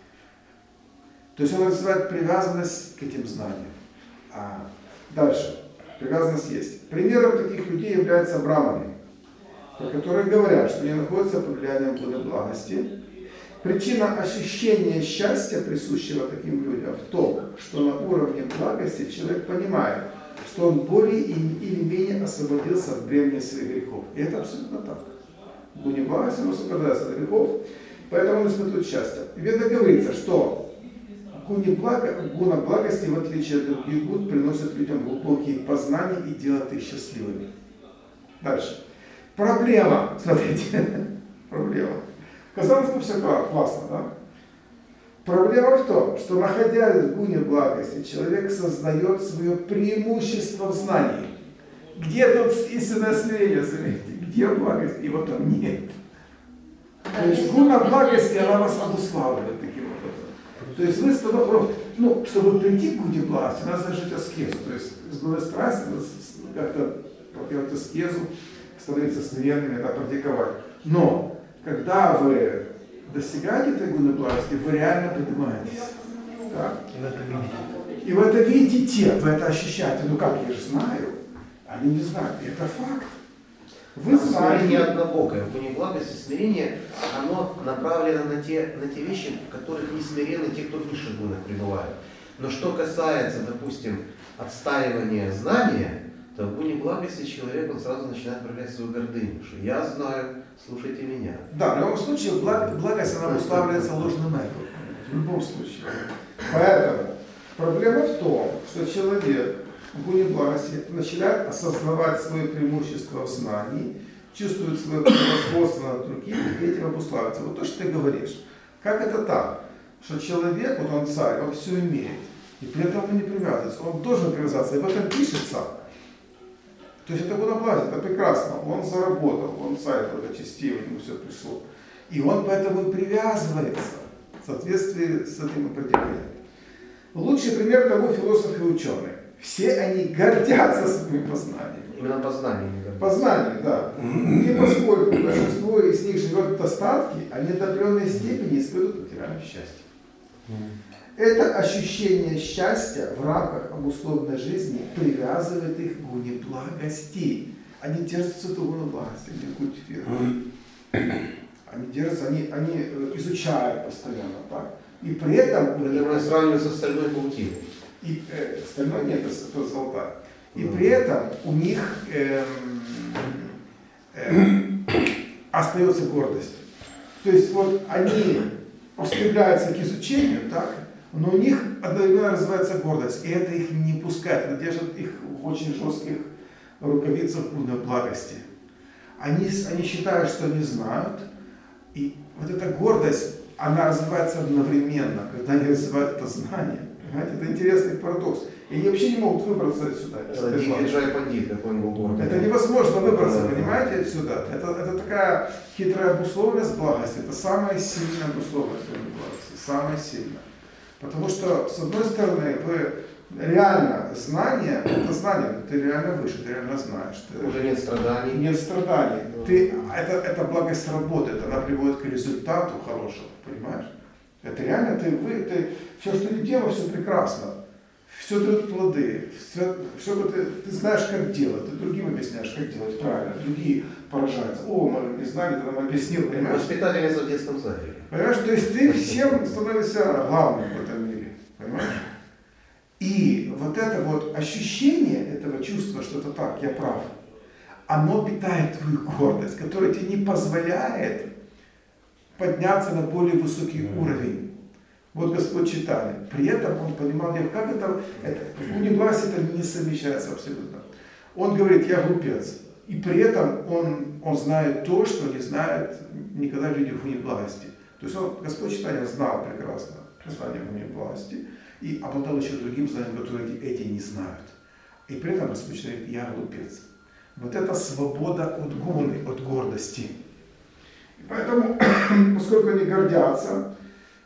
E: То есть он называет привязанность к этим знаниям. Дальше. Привязанность есть. Примером таких людей являются браманы, которые говорят, что они находятся под влиянием гуны благости. Причина ощущения счастья, присущего таким людям, в том, что на уровне благости человек понимает, что он более или менее освободился от бремени своих грехов. И это абсолютно так. В гуне благости он освобождается от грехов, поэтому он испытывает счастье. В Ведах говорится, что гуна благости, в отличие от других гун, приносит людям глубокие познания и делает их счастливыми. Дальше. Проблема. Смотрите. Проблема. Казалось бы, все классно, да? Проблема в том, что, находясь в гуне благости, человек создает свое преимущество в знании. Где тут истинное смирение, заметьте? Где благость? Его там нет. То есть гуна благости, она вас обуславливает таким образом. То есть вы становитесь, чтобы прийти к гуне благости, надо зажить аскезу. То есть изгнать страсть, как-то проделать аскезу, становиться смиренными, это практиковать. Но когда вы достигаете этой гуны благости, вы реально поднимаетесь. Да? И вы это видите, вы это ощущаете. Ну как, я же знаю. Они не знают. Это факт. Вы знаете.
A: Смирение однобокое. В гуне благости смирение, оно направлено на те вещи, в которых не смирены те, кто в низших гунах пребывает. Но что касается, допустим, отстаивания знания, то в гуне благости человек он сразу начинает проявлять свою гордыню, что я знаю, слушайте меня.
E: Да, в любом случае благость она обуславливается ложным эго. В любом случае. Поэтому проблема в том, что человек в гуне благости начинает осознавать свое преимущество в знании, чувствует свое превосходство над другими и этим обуславливается. Вот то, что ты говоришь. Как это так? Что человек, вот он царь, он все имеет, и при этом он не привязывается. Он должен привязаться, и в этом пишется. То есть это гуна благости, это прекрасно. Он заработал, он царь благочестивый, ему все пришло. И он поэтому привязывается в соответствии с этим определением. Лучший пример того философы и ученые. Все они гордятся своим познанием.
A: Именно познанием.
E: Познанием, да. И поскольку большинство из них живет в достатке, они до определенной степени испытывают материальное счастье. Это ощущение счастья в рамках обусловленной жизни привязывает их к гуне благости. Они держатся эту гуну благости, они культивируют. Они держатся, они изучают постоянно, так? И при этом...
A: Это сравнивать с остальной паутиной.
E: И остальное нет, это золотая. И при этом у них остается гордость. То есть вот они устремляются к изучению, так? Но у них одновременно развивается гордость, и это их не пускает, это держит их в очень жестких рукавицах гуна благости. Они считают, что они знают, и вот эта гордость, она развивается одновременно, когда они развивают это знание. Понимаете, это интересный парадокс. И они вообще не могут выбраться отсюда.
A: Это Дигвиджай Пандит, какой он был гордый.
E: Это невозможно выбраться, понимаете, отсюда. Это такая хитрая обусловленность благости, это самая сильная обусловленность благости, самая сильная. Потому что, с одной стороны, вы реально знание, это знание, ты реально выше, ты реально знаешь.
A: Уже нет страданий.
E: Нет страданий. Это благость работает, она приводит к результату хорошему, понимаешь? Это реально, все, что ты делаешь, все прекрасно. Все дает плоды, ты знаешь, как делать, ты другим объясняешь, как делать правильно, другие поражаются. О, мы не знали, ты нам объяснил, понимаешь?
A: Воспитательница в детском саде.
E: Понимаешь, то есть ты всем становишься главным в этом мире, понимаешь? И вот это вот ощущение этого чувства, что это так, я прав, оно питает твою гордость, которая тебе не позволяет подняться на более высокий уровень. Вот Господь читали. При этом он понимал, как это в гуне благости это не совмещается абсолютно. Он говорит, я глупец. И при этом он знает то, что не знают никогда люди в гуне благости. То есть Господь читания знал прекрасно знание в гуне благости и обладал еще другим знанием, которое эти не знают. И при этом Господь говорит, я глупец. Вот это свобода от гуны, от гордости. И поэтому, поскольку они гордятся,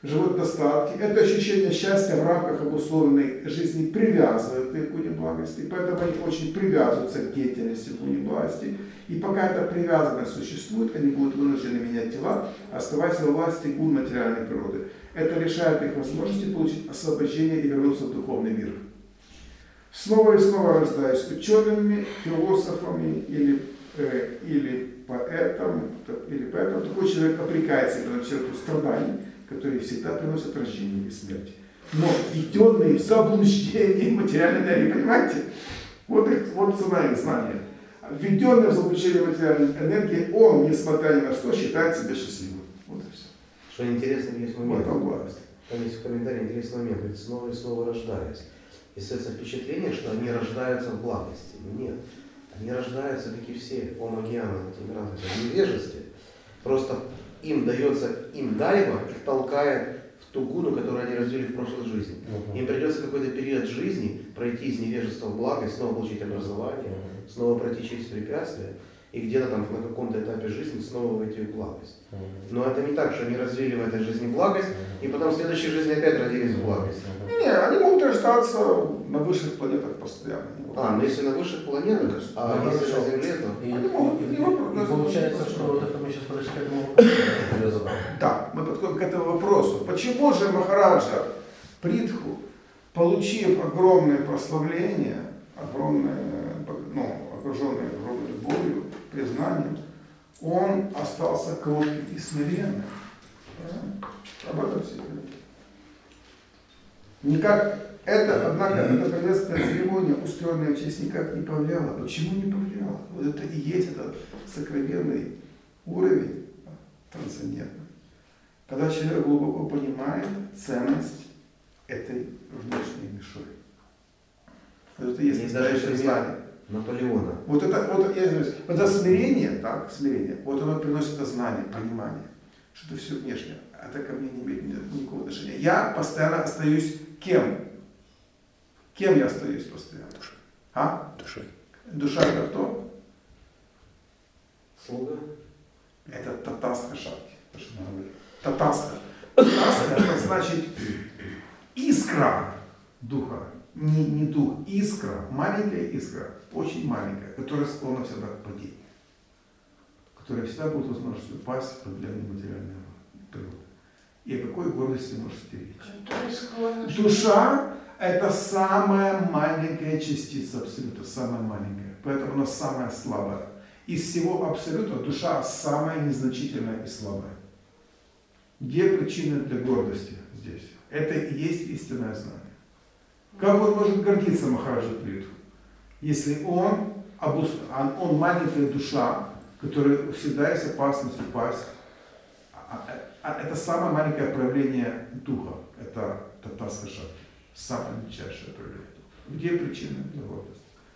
E: живут в достатке. Это ощущение счастья в рамках обусловленной жизни привязывает их к уне благости, поэтому они очень привязываются к деятельности в уне благости. И пока эта привязанность существует, они будут вынуждены менять тела, оставаясь во власти гун материальной природы. Это лишает их возможности получить освобождение и вернуться в духовный мир. Снова и снова рождаясь учеными, философами или поэтом, такой человек обрекает себя на череду страданий, которые всегда приносят рождение и смерть. Но введенные в заблуждение материальной энергии, понимаете? Вот цена их знания. Введенный в заблуждение материальной энергии, он, несмотря ни на что, считает себя счастливым. Вот и все.
A: Что интересно, есть момент.
E: Вот
A: там есть в комментарии интересный момент. Говорит, снова и снова рождаясь. И соответственно впечатление, что они рождаются в благости. Нет. Они рождаются, как и все, омагьяна, в невежестве. Просто им дается, им дайва их толкает в ту гуну, которую они развили в прошлой жизни. Им придется какой-то период жизни пройти из невежества в благость, снова получить образование, снова пройти через препятствия, и где-то там на каком-то этапе жизни снова войти в благость. Но это не так, что они развили в этой жизни благость, и потом в следующей жизни опять родились в благости.
E: Нет, они могут рождаться на высших планетах постоянно.
A: Но если на высших планетах, если на Земле, то...
D: И получается, что вот это мы сейчас подошли к этому вопросу.
E: Да, мы подходим к этому вопросу. Почему же Махараджа Притху, получив огромное прославление, окруженный огромной любовью, признанием, он остался кротким и смиренным? Об этом все говорят. Никак это, однако, эта приветственная церемония, устроенная в честь, никак не повлияла. Почему не повлияла? Вот это и есть этот сокровенный уровень трансцендентный. Когда человек глубоко понимает ценность этой внешней мишуры. Вот это и есть настоящее знание.
A: Наполеона.
E: Это смирение, так, смирение, вот оно приносит это знание, понимание, что это все внешнее. Это ко мне не имеет никакого отношения. Я постоянно остаюсь кем? Кем я остаюсь постоянно?
B: Душой.
E: Душа это кто?
A: Слуга.
E: Это татастха шакти. Татастха. Татастха это значит искра духа. Не дух, искра, маленькая искра, очень маленькая, которая склонна всегда к падению, которая всегда будет возможность упасть в проблемы материальной природы. И о какой гордости можете речь? Душа – это самая маленькая частица абсолюта, самая маленькая, поэтому она самая слабая. Из всего абсолюта душа самая незначительная и слабая. Где причина для гордости здесь? Это и есть истинное знание. Как он может гордиться Махараджа Притху, если он маленькая душа, которая всегда есть опасность упасть. Это самое маленькое проявление духа, это татастха шакти, самое мельчайшее проявление духа. Где причина для гордости?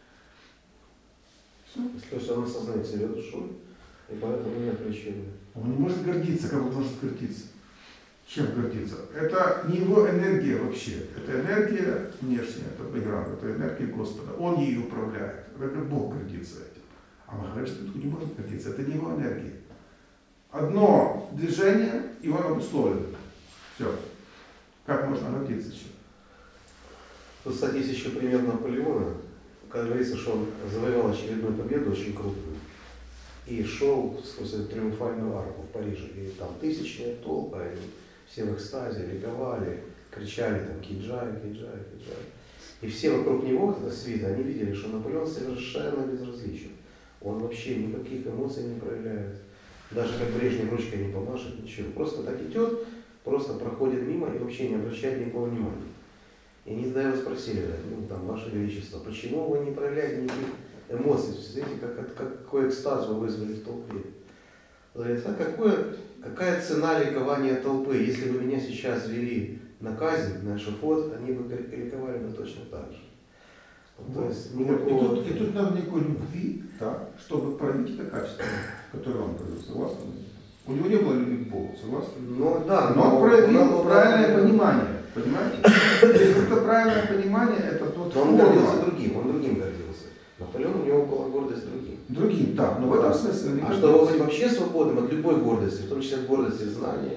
A: То есть он осознает себя душой, и поэтому нет причины.
E: Он не может гордиться, как он может гордиться? Чем гордиться? Это не его энергия вообще, это энергия внешняя, это бэкграунд, это энергия Господа. Он ею управляет, это Бог гордится этим. А Махарадж Притху не может гордиться, это не его энергия. Одно движение, и он обусловлен. Все. Как можно гордиться еще?
A: Тут, кстати, есть еще пример Наполеона. Как говорится, что он завоевал очередную победу, очень крупную. И шел сквозь эту триумфальную арку в Париже. И там тысячные толпы, они все в экстазе, ликовали, кричали там «Киджай, Киджай, Киджай». И все вокруг него, это свита, они видели, что Наполеон совершенно безразличен. Он вообще никаких эмоций не проявляет. Даже как Брежнев ручкой не помашет, ничего. Просто так идет, просто проходит мимо и вообще не обращает никакого внимания. И они тогда его спросили, Ваше Величество, почему вы не проявляете никаких эмоций? Смотрите, какой экстаз вы вызвали в толпе. Говорит, какая цена ликования толпы? Если бы меня сейчас вели на казнь, на эшафот, они бы ликовали бы точно так же. То есть никакого...
E: И тут надо никакой любви, да, чтобы проявить это качество, которое он проявил. Согласны? У него не было любви к Богу, согласны?
A: Ну да,
E: но он проявил правильное понимание. Понимаете? То есть это правильное понимание, это тот...
A: Но он гордился другим, он другим гордился. Наполеон, у него была гордость другим.
E: Другим, да, но в этом смысле...
A: А чтобы быть вообще свободным от любой гордости, в том числе от гордости знания,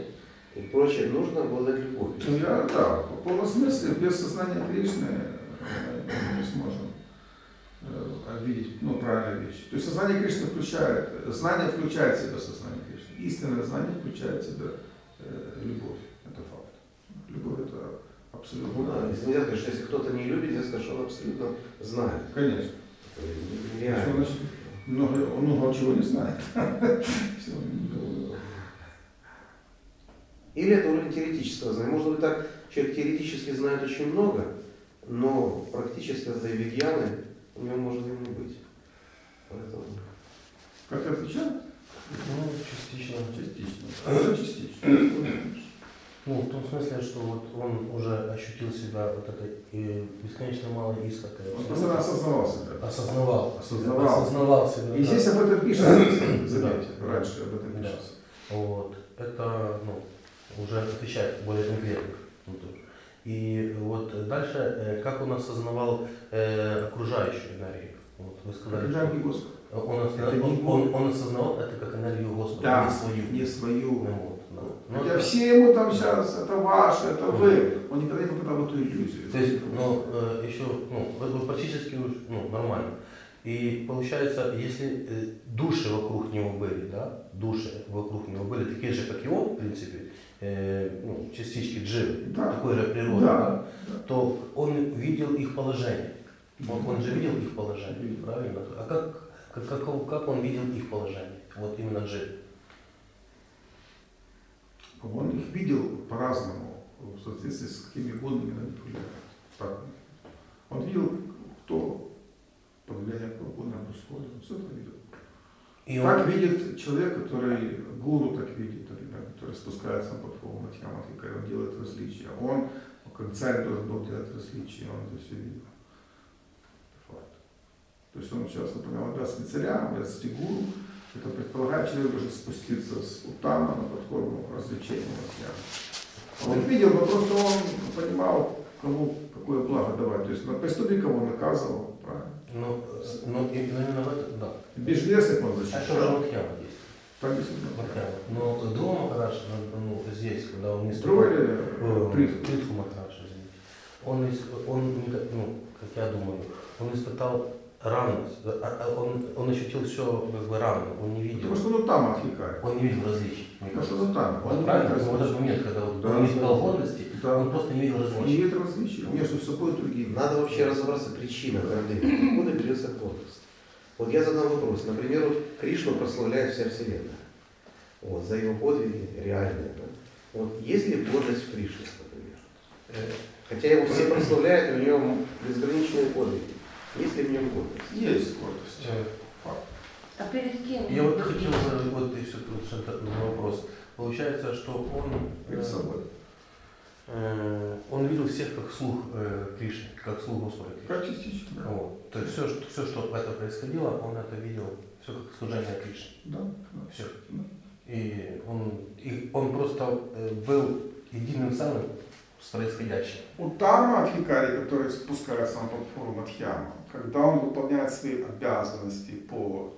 A: и прочее, нужно обладать любовью.
E: Ну, да, в полном смысле, без сознания Кришны мы не сможем видеть правильные вещи. То есть сознание Кришны включает, знание включает в себя сознание Кришны. Истинное знание включает в себя любовь. Это факт. Любовь это абсолютно.
A: Ну да, если нельзя сказать, что если кто-то не любит, я скажу, что он абсолютно знает.
E: Конечно.
A: Реально.
E: Он много чего не знает.
A: Или это уровень теоретического знания. Может быть так, человек теоретически знает очень много, но практически этой вигьяны у него может и не быть. Поэтому...
E: Как отвечал?
D: Ну, частично.
E: Частично.
D: Ну, в том смысле, что вот он уже ощутил себя вот этой бесконечно малой искоркой.
E: Он просто осознавал себя.
D: Осознавал себя.
E: И здесь об этом пишется, заметьте, раньше об этом пишется.
D: Вот. Это, уже отвечает более конкретно. И вот дальше, как он осознавал окружающую энергию. Вот вы сказали, что он осознавал это как энергию Господа,
E: да,
D: не свою.
E: Хотя все ему там сейчас, это ваше, это вы. Он никогда не попадал в эту иллюзию.
D: То есть, еще, практически нормально. И получается, если души вокруг него были, такие же, как и он, в принципе, частички дживы, такой же природы, то он видел их положение. Он же видел их положение, правильно? А как он видел их положение? Вот именно дживы.
E: Он их видел по-разному, в соответствии с какими годами манипуляциями. Он видел, кто под влиянием какого года происходит. Он все это видел. Так видит человек, который гуру так видит, который спускается на платформу Матхьяма, он делает различия. Он, как царь, должен был делать различия, он это все видел. Факт. То есть он сейчас, например, обязанности царя, обязанности гуру. Это предполагает, человек должен спуститься с Уттана на платформу развлечения Матхьяма. Он их видел, но просто он понимал, кому какое благо давать. То есть на преступников он наказывал, правильно?
D: Но именно в этом, да.
E: Беженцев он защищал.
D: А что же Матхьяма есть?
E: Так действительно.
D: Матхьяма. Но Друва Махарадж, здесь, когда он не
E: строил
D: Притху Махарадж, извините, он, как я думаю, он испытал равность, он ощутил все равно, он не видел.
E: Потому что там отвлекает.
D: Он не видел различий.
E: Потому что там.
D: Правильно, в этот момент, когда он не искал гордости, он просто не видел различий.
E: Он не видел различий, между собой и другими.
A: Надо вообще разобраться в причинах гордыни. Откуда берется гордость? Вот я задам вопрос. Например, вот Кришну прославляет вся Вселенная. Вот, за его подвиги реальные. Да? Вот есть ли гордость в Кришне, например? Хотя его все прославляют, и у него безграничные подвиги. Есть ли в нем гордость?
E: Есть гордость.
C: А перед кем?
D: Я вот хотел задать вопрос. Получается, что он
E: перед собой.
D: Он видел всех как слух Кришны, как слух Господа Кришны.
E: Как частично. Да.
D: Вот. То есть все, что это происходило, он это видел, все как служение Кришне.
E: Да.
D: Все. Да. И он просто был единым самым с происходящим.
E: Уттама Адхикари, который спускается на платформу Матхьяма, когда он выполняет свои обязанности по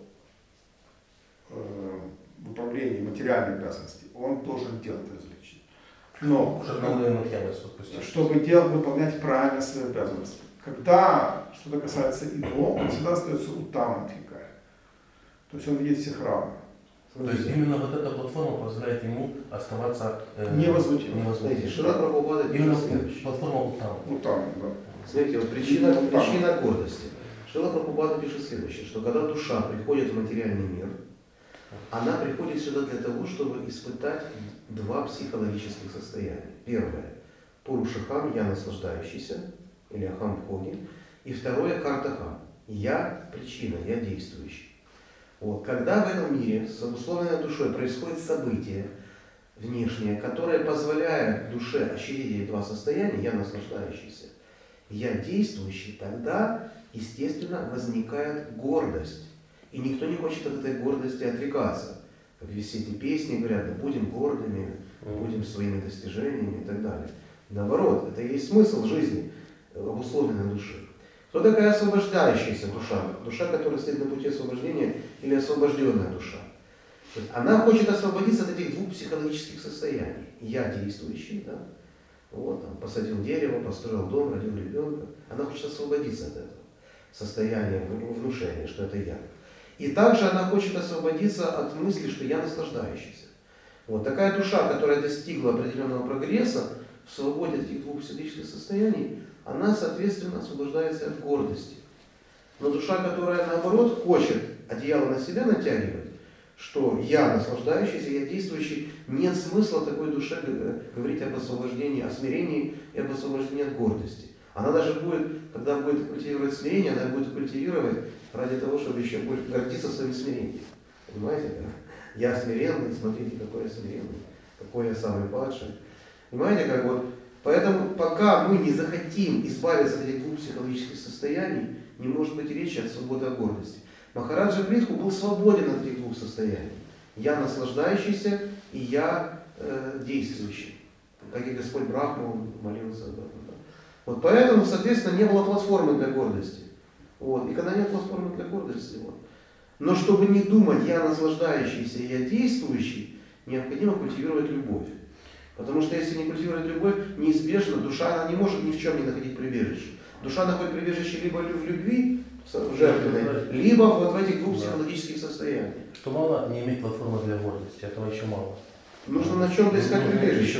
E: выполнению материальных обязанностей, он должен делать различия. Но чтобы выполнять правильно свои обязанности. Когда что-то касается его, он всегда остается Уттама Адхикари. То есть он видит всех равных.
D: То есть именно вот эта платформа позволяет ему оставаться
A: невозмутимым. Смотрите, Шрила Прабхупада
D: именно платформа Уттама.
E: Да.
A: Смотрите, вот причина гордости. Шрила Прабхупада пишет следующее, что когда душа приходит в материальный мир, она приходит сюда для того, чтобы испытать два психологических состояния. Первое – Пурушахам, я наслаждающийся, или Ахам Бхоги. И второе – Картахам, я причина, я действующий. Вот. Когда в этом мире с обусловленной душой происходит событие внешнее, которое позволяет душе ощутить эти два состояния, я наслаждающийся, я действующий, тогда, естественно, возникает гордость. И никто не хочет от этой гордости отрекаться. Как все эти песни говорят, да будем гордыми, будем своими достижениями и так далее. Наоборот, это и есть смысл жизни обусловленной души. Кто такая освобождающаяся душа? Душа, которая стоит на пути освобождения, или освобожденная душа? То есть она хочет освободиться от этих двух психологических состояний. Я действующий, да, вот, там, посадил дерево, построил дом, родил ребенка. Она хочет освободиться от этого состояния внушения, что это я. И также она хочет освободиться от мысли, что я наслаждающийся. Вот такая душа, которая достигла определенного прогресса в свободе от этих двух психологических состояний, она, соответственно, освобождается от гордости. Но душа, которая, наоборот, хочет одеяло на себя натягивать, что я наслаждающийся, я действующий, нет смысла такой душе говорить об освобождении, о смирении и об освобождении от гордости. Она даже будет, когда будет культивировать смирение, она будет культивировать ради того, чтобы еще больше гордиться своим смирением. Понимаете? Я смиренный, смотрите, какой я смиренный, какой я самый падший. Понимаете, как вот. Поэтому пока мы не захотим избавиться от этих двух психологических состояний, не может быть речи о свободе от гордости. Махараджа Притху был свободен от этих двух состояний. Я наслаждающийся и я действующий. Как и Господь Брахма, он молился об этом. Да. Вот поэтому, соответственно, не было платформы для гордости. Вот. И когда нет платформы для гордости, вот. Но чтобы не думать, я наслаждающийся и я действующий, необходимо культивировать любовь. Потому что если не культивировать любовь, неизбежно душа она не может ни в чем не находить прибежище. Душа находит прибежище либо в любви, жертвенной, либо вот в этих двух психологических состояниях.
D: Что мало не иметь платформы для гордости, этого еще мало.
A: Нужно на чем-то искать прибежище.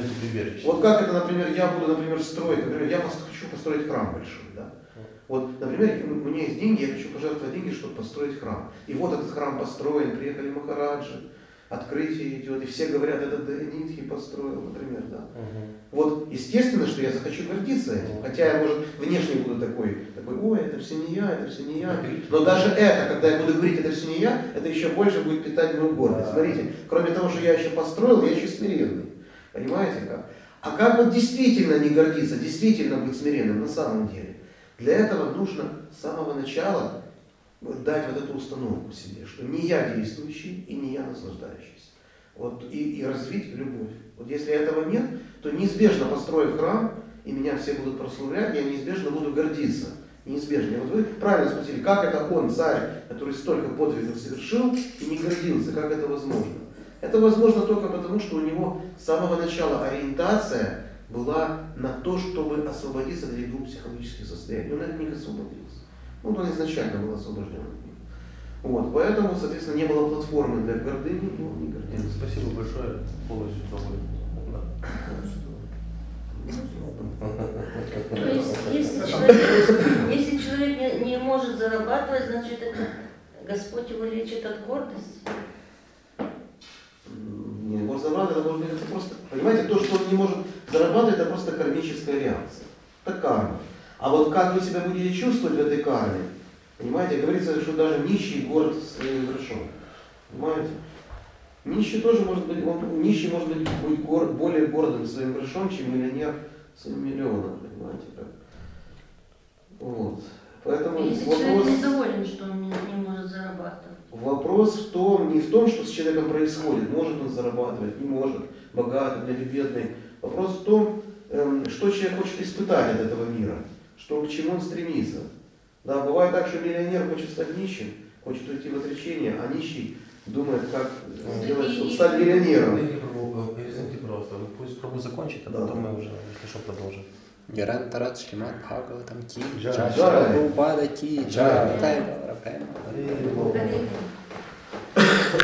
A: Вот как это, например, я буду, например, строить, например, я хочу построить храм большой, да? Вот, например, у меня есть деньги, я хочу пожертвовать деньги, чтобы построить храм. И вот этот храм построен, приехали махараджи, открытие идет, и все говорят, это Нитхи построил, например, да. Вот, естественно, что я захочу гордиться этим, хотя я, может, внешне буду такой, ой, это все не я, это все не я. Но даже это, когда я буду говорить, это все не я, это еще больше будет питать мою гордость. Смотрите, кроме того, что я еще построил, я еще смиренный. Понимаете как? А как вот действительно не гордиться, действительно быть смиренным на самом деле? Для этого нужно с самого начала дать вот эту установку себе, что не я действующий и не я наслаждающийся. Вот, и развить любовь. Вот если этого нет, то неизбежно, построив храм, и меня все будут прославлять, я неизбежно буду гордиться. Неизбежно. И вот вы правильно спросили, как это он, царь, который столько подвигов совершил и не гордился, как это возможно? Это возможно только потому, что у него с самого начала ориентация была на то, чтобы освободиться от этих двух психологических состояний. Он от них освободился. Вот он изначально был освобожден от них. Вот, поэтому, соответственно, не было платформы для гордыни, и он не гордился.
D: Спасибо большое, полностью доволен.
C: То есть, если человек не может зарабатывать, значит, это Господь его лечит от гордости.
A: Не может зарабатывать, это может быть это просто, понимаете, то, что он не может зарабатывать, это просто кармическая реакция. Это карма. А вот как вы себя будете чувствовать в этой карме, понимаете, говорится, что даже нищий горд своим грошом. Понимаете? Нищий тоже может быть, нищий может быть более гордым своим грошом, чем миллионер своим миллионом, понимаете как? Вот. Поэтому
C: если
A: вопрос,
C: человек недоволен, что он не может зарабатывать.
A: Вопрос в том, не в том, что с человеком происходит, может он зарабатывать, не может, богатый или бедный. Вопрос в том, что человек хочет испытать от этого мира, что, к чему он стремится. Да, бывает так, что миллионер хочет стать нищим, хочет уйти в отречение, а нищий думает, как сделать, чтобы стать миллионером.
D: Извините, пожалуйста, пусть Прабhu закончит, а потом мы уже, если что, продолжим.
B: Нирантарат Шримад Бхагаватам ки,
D: Джай.
B: Джай Прабхупада ки, Джай Нитай Гаура Према.
C: Благодарю.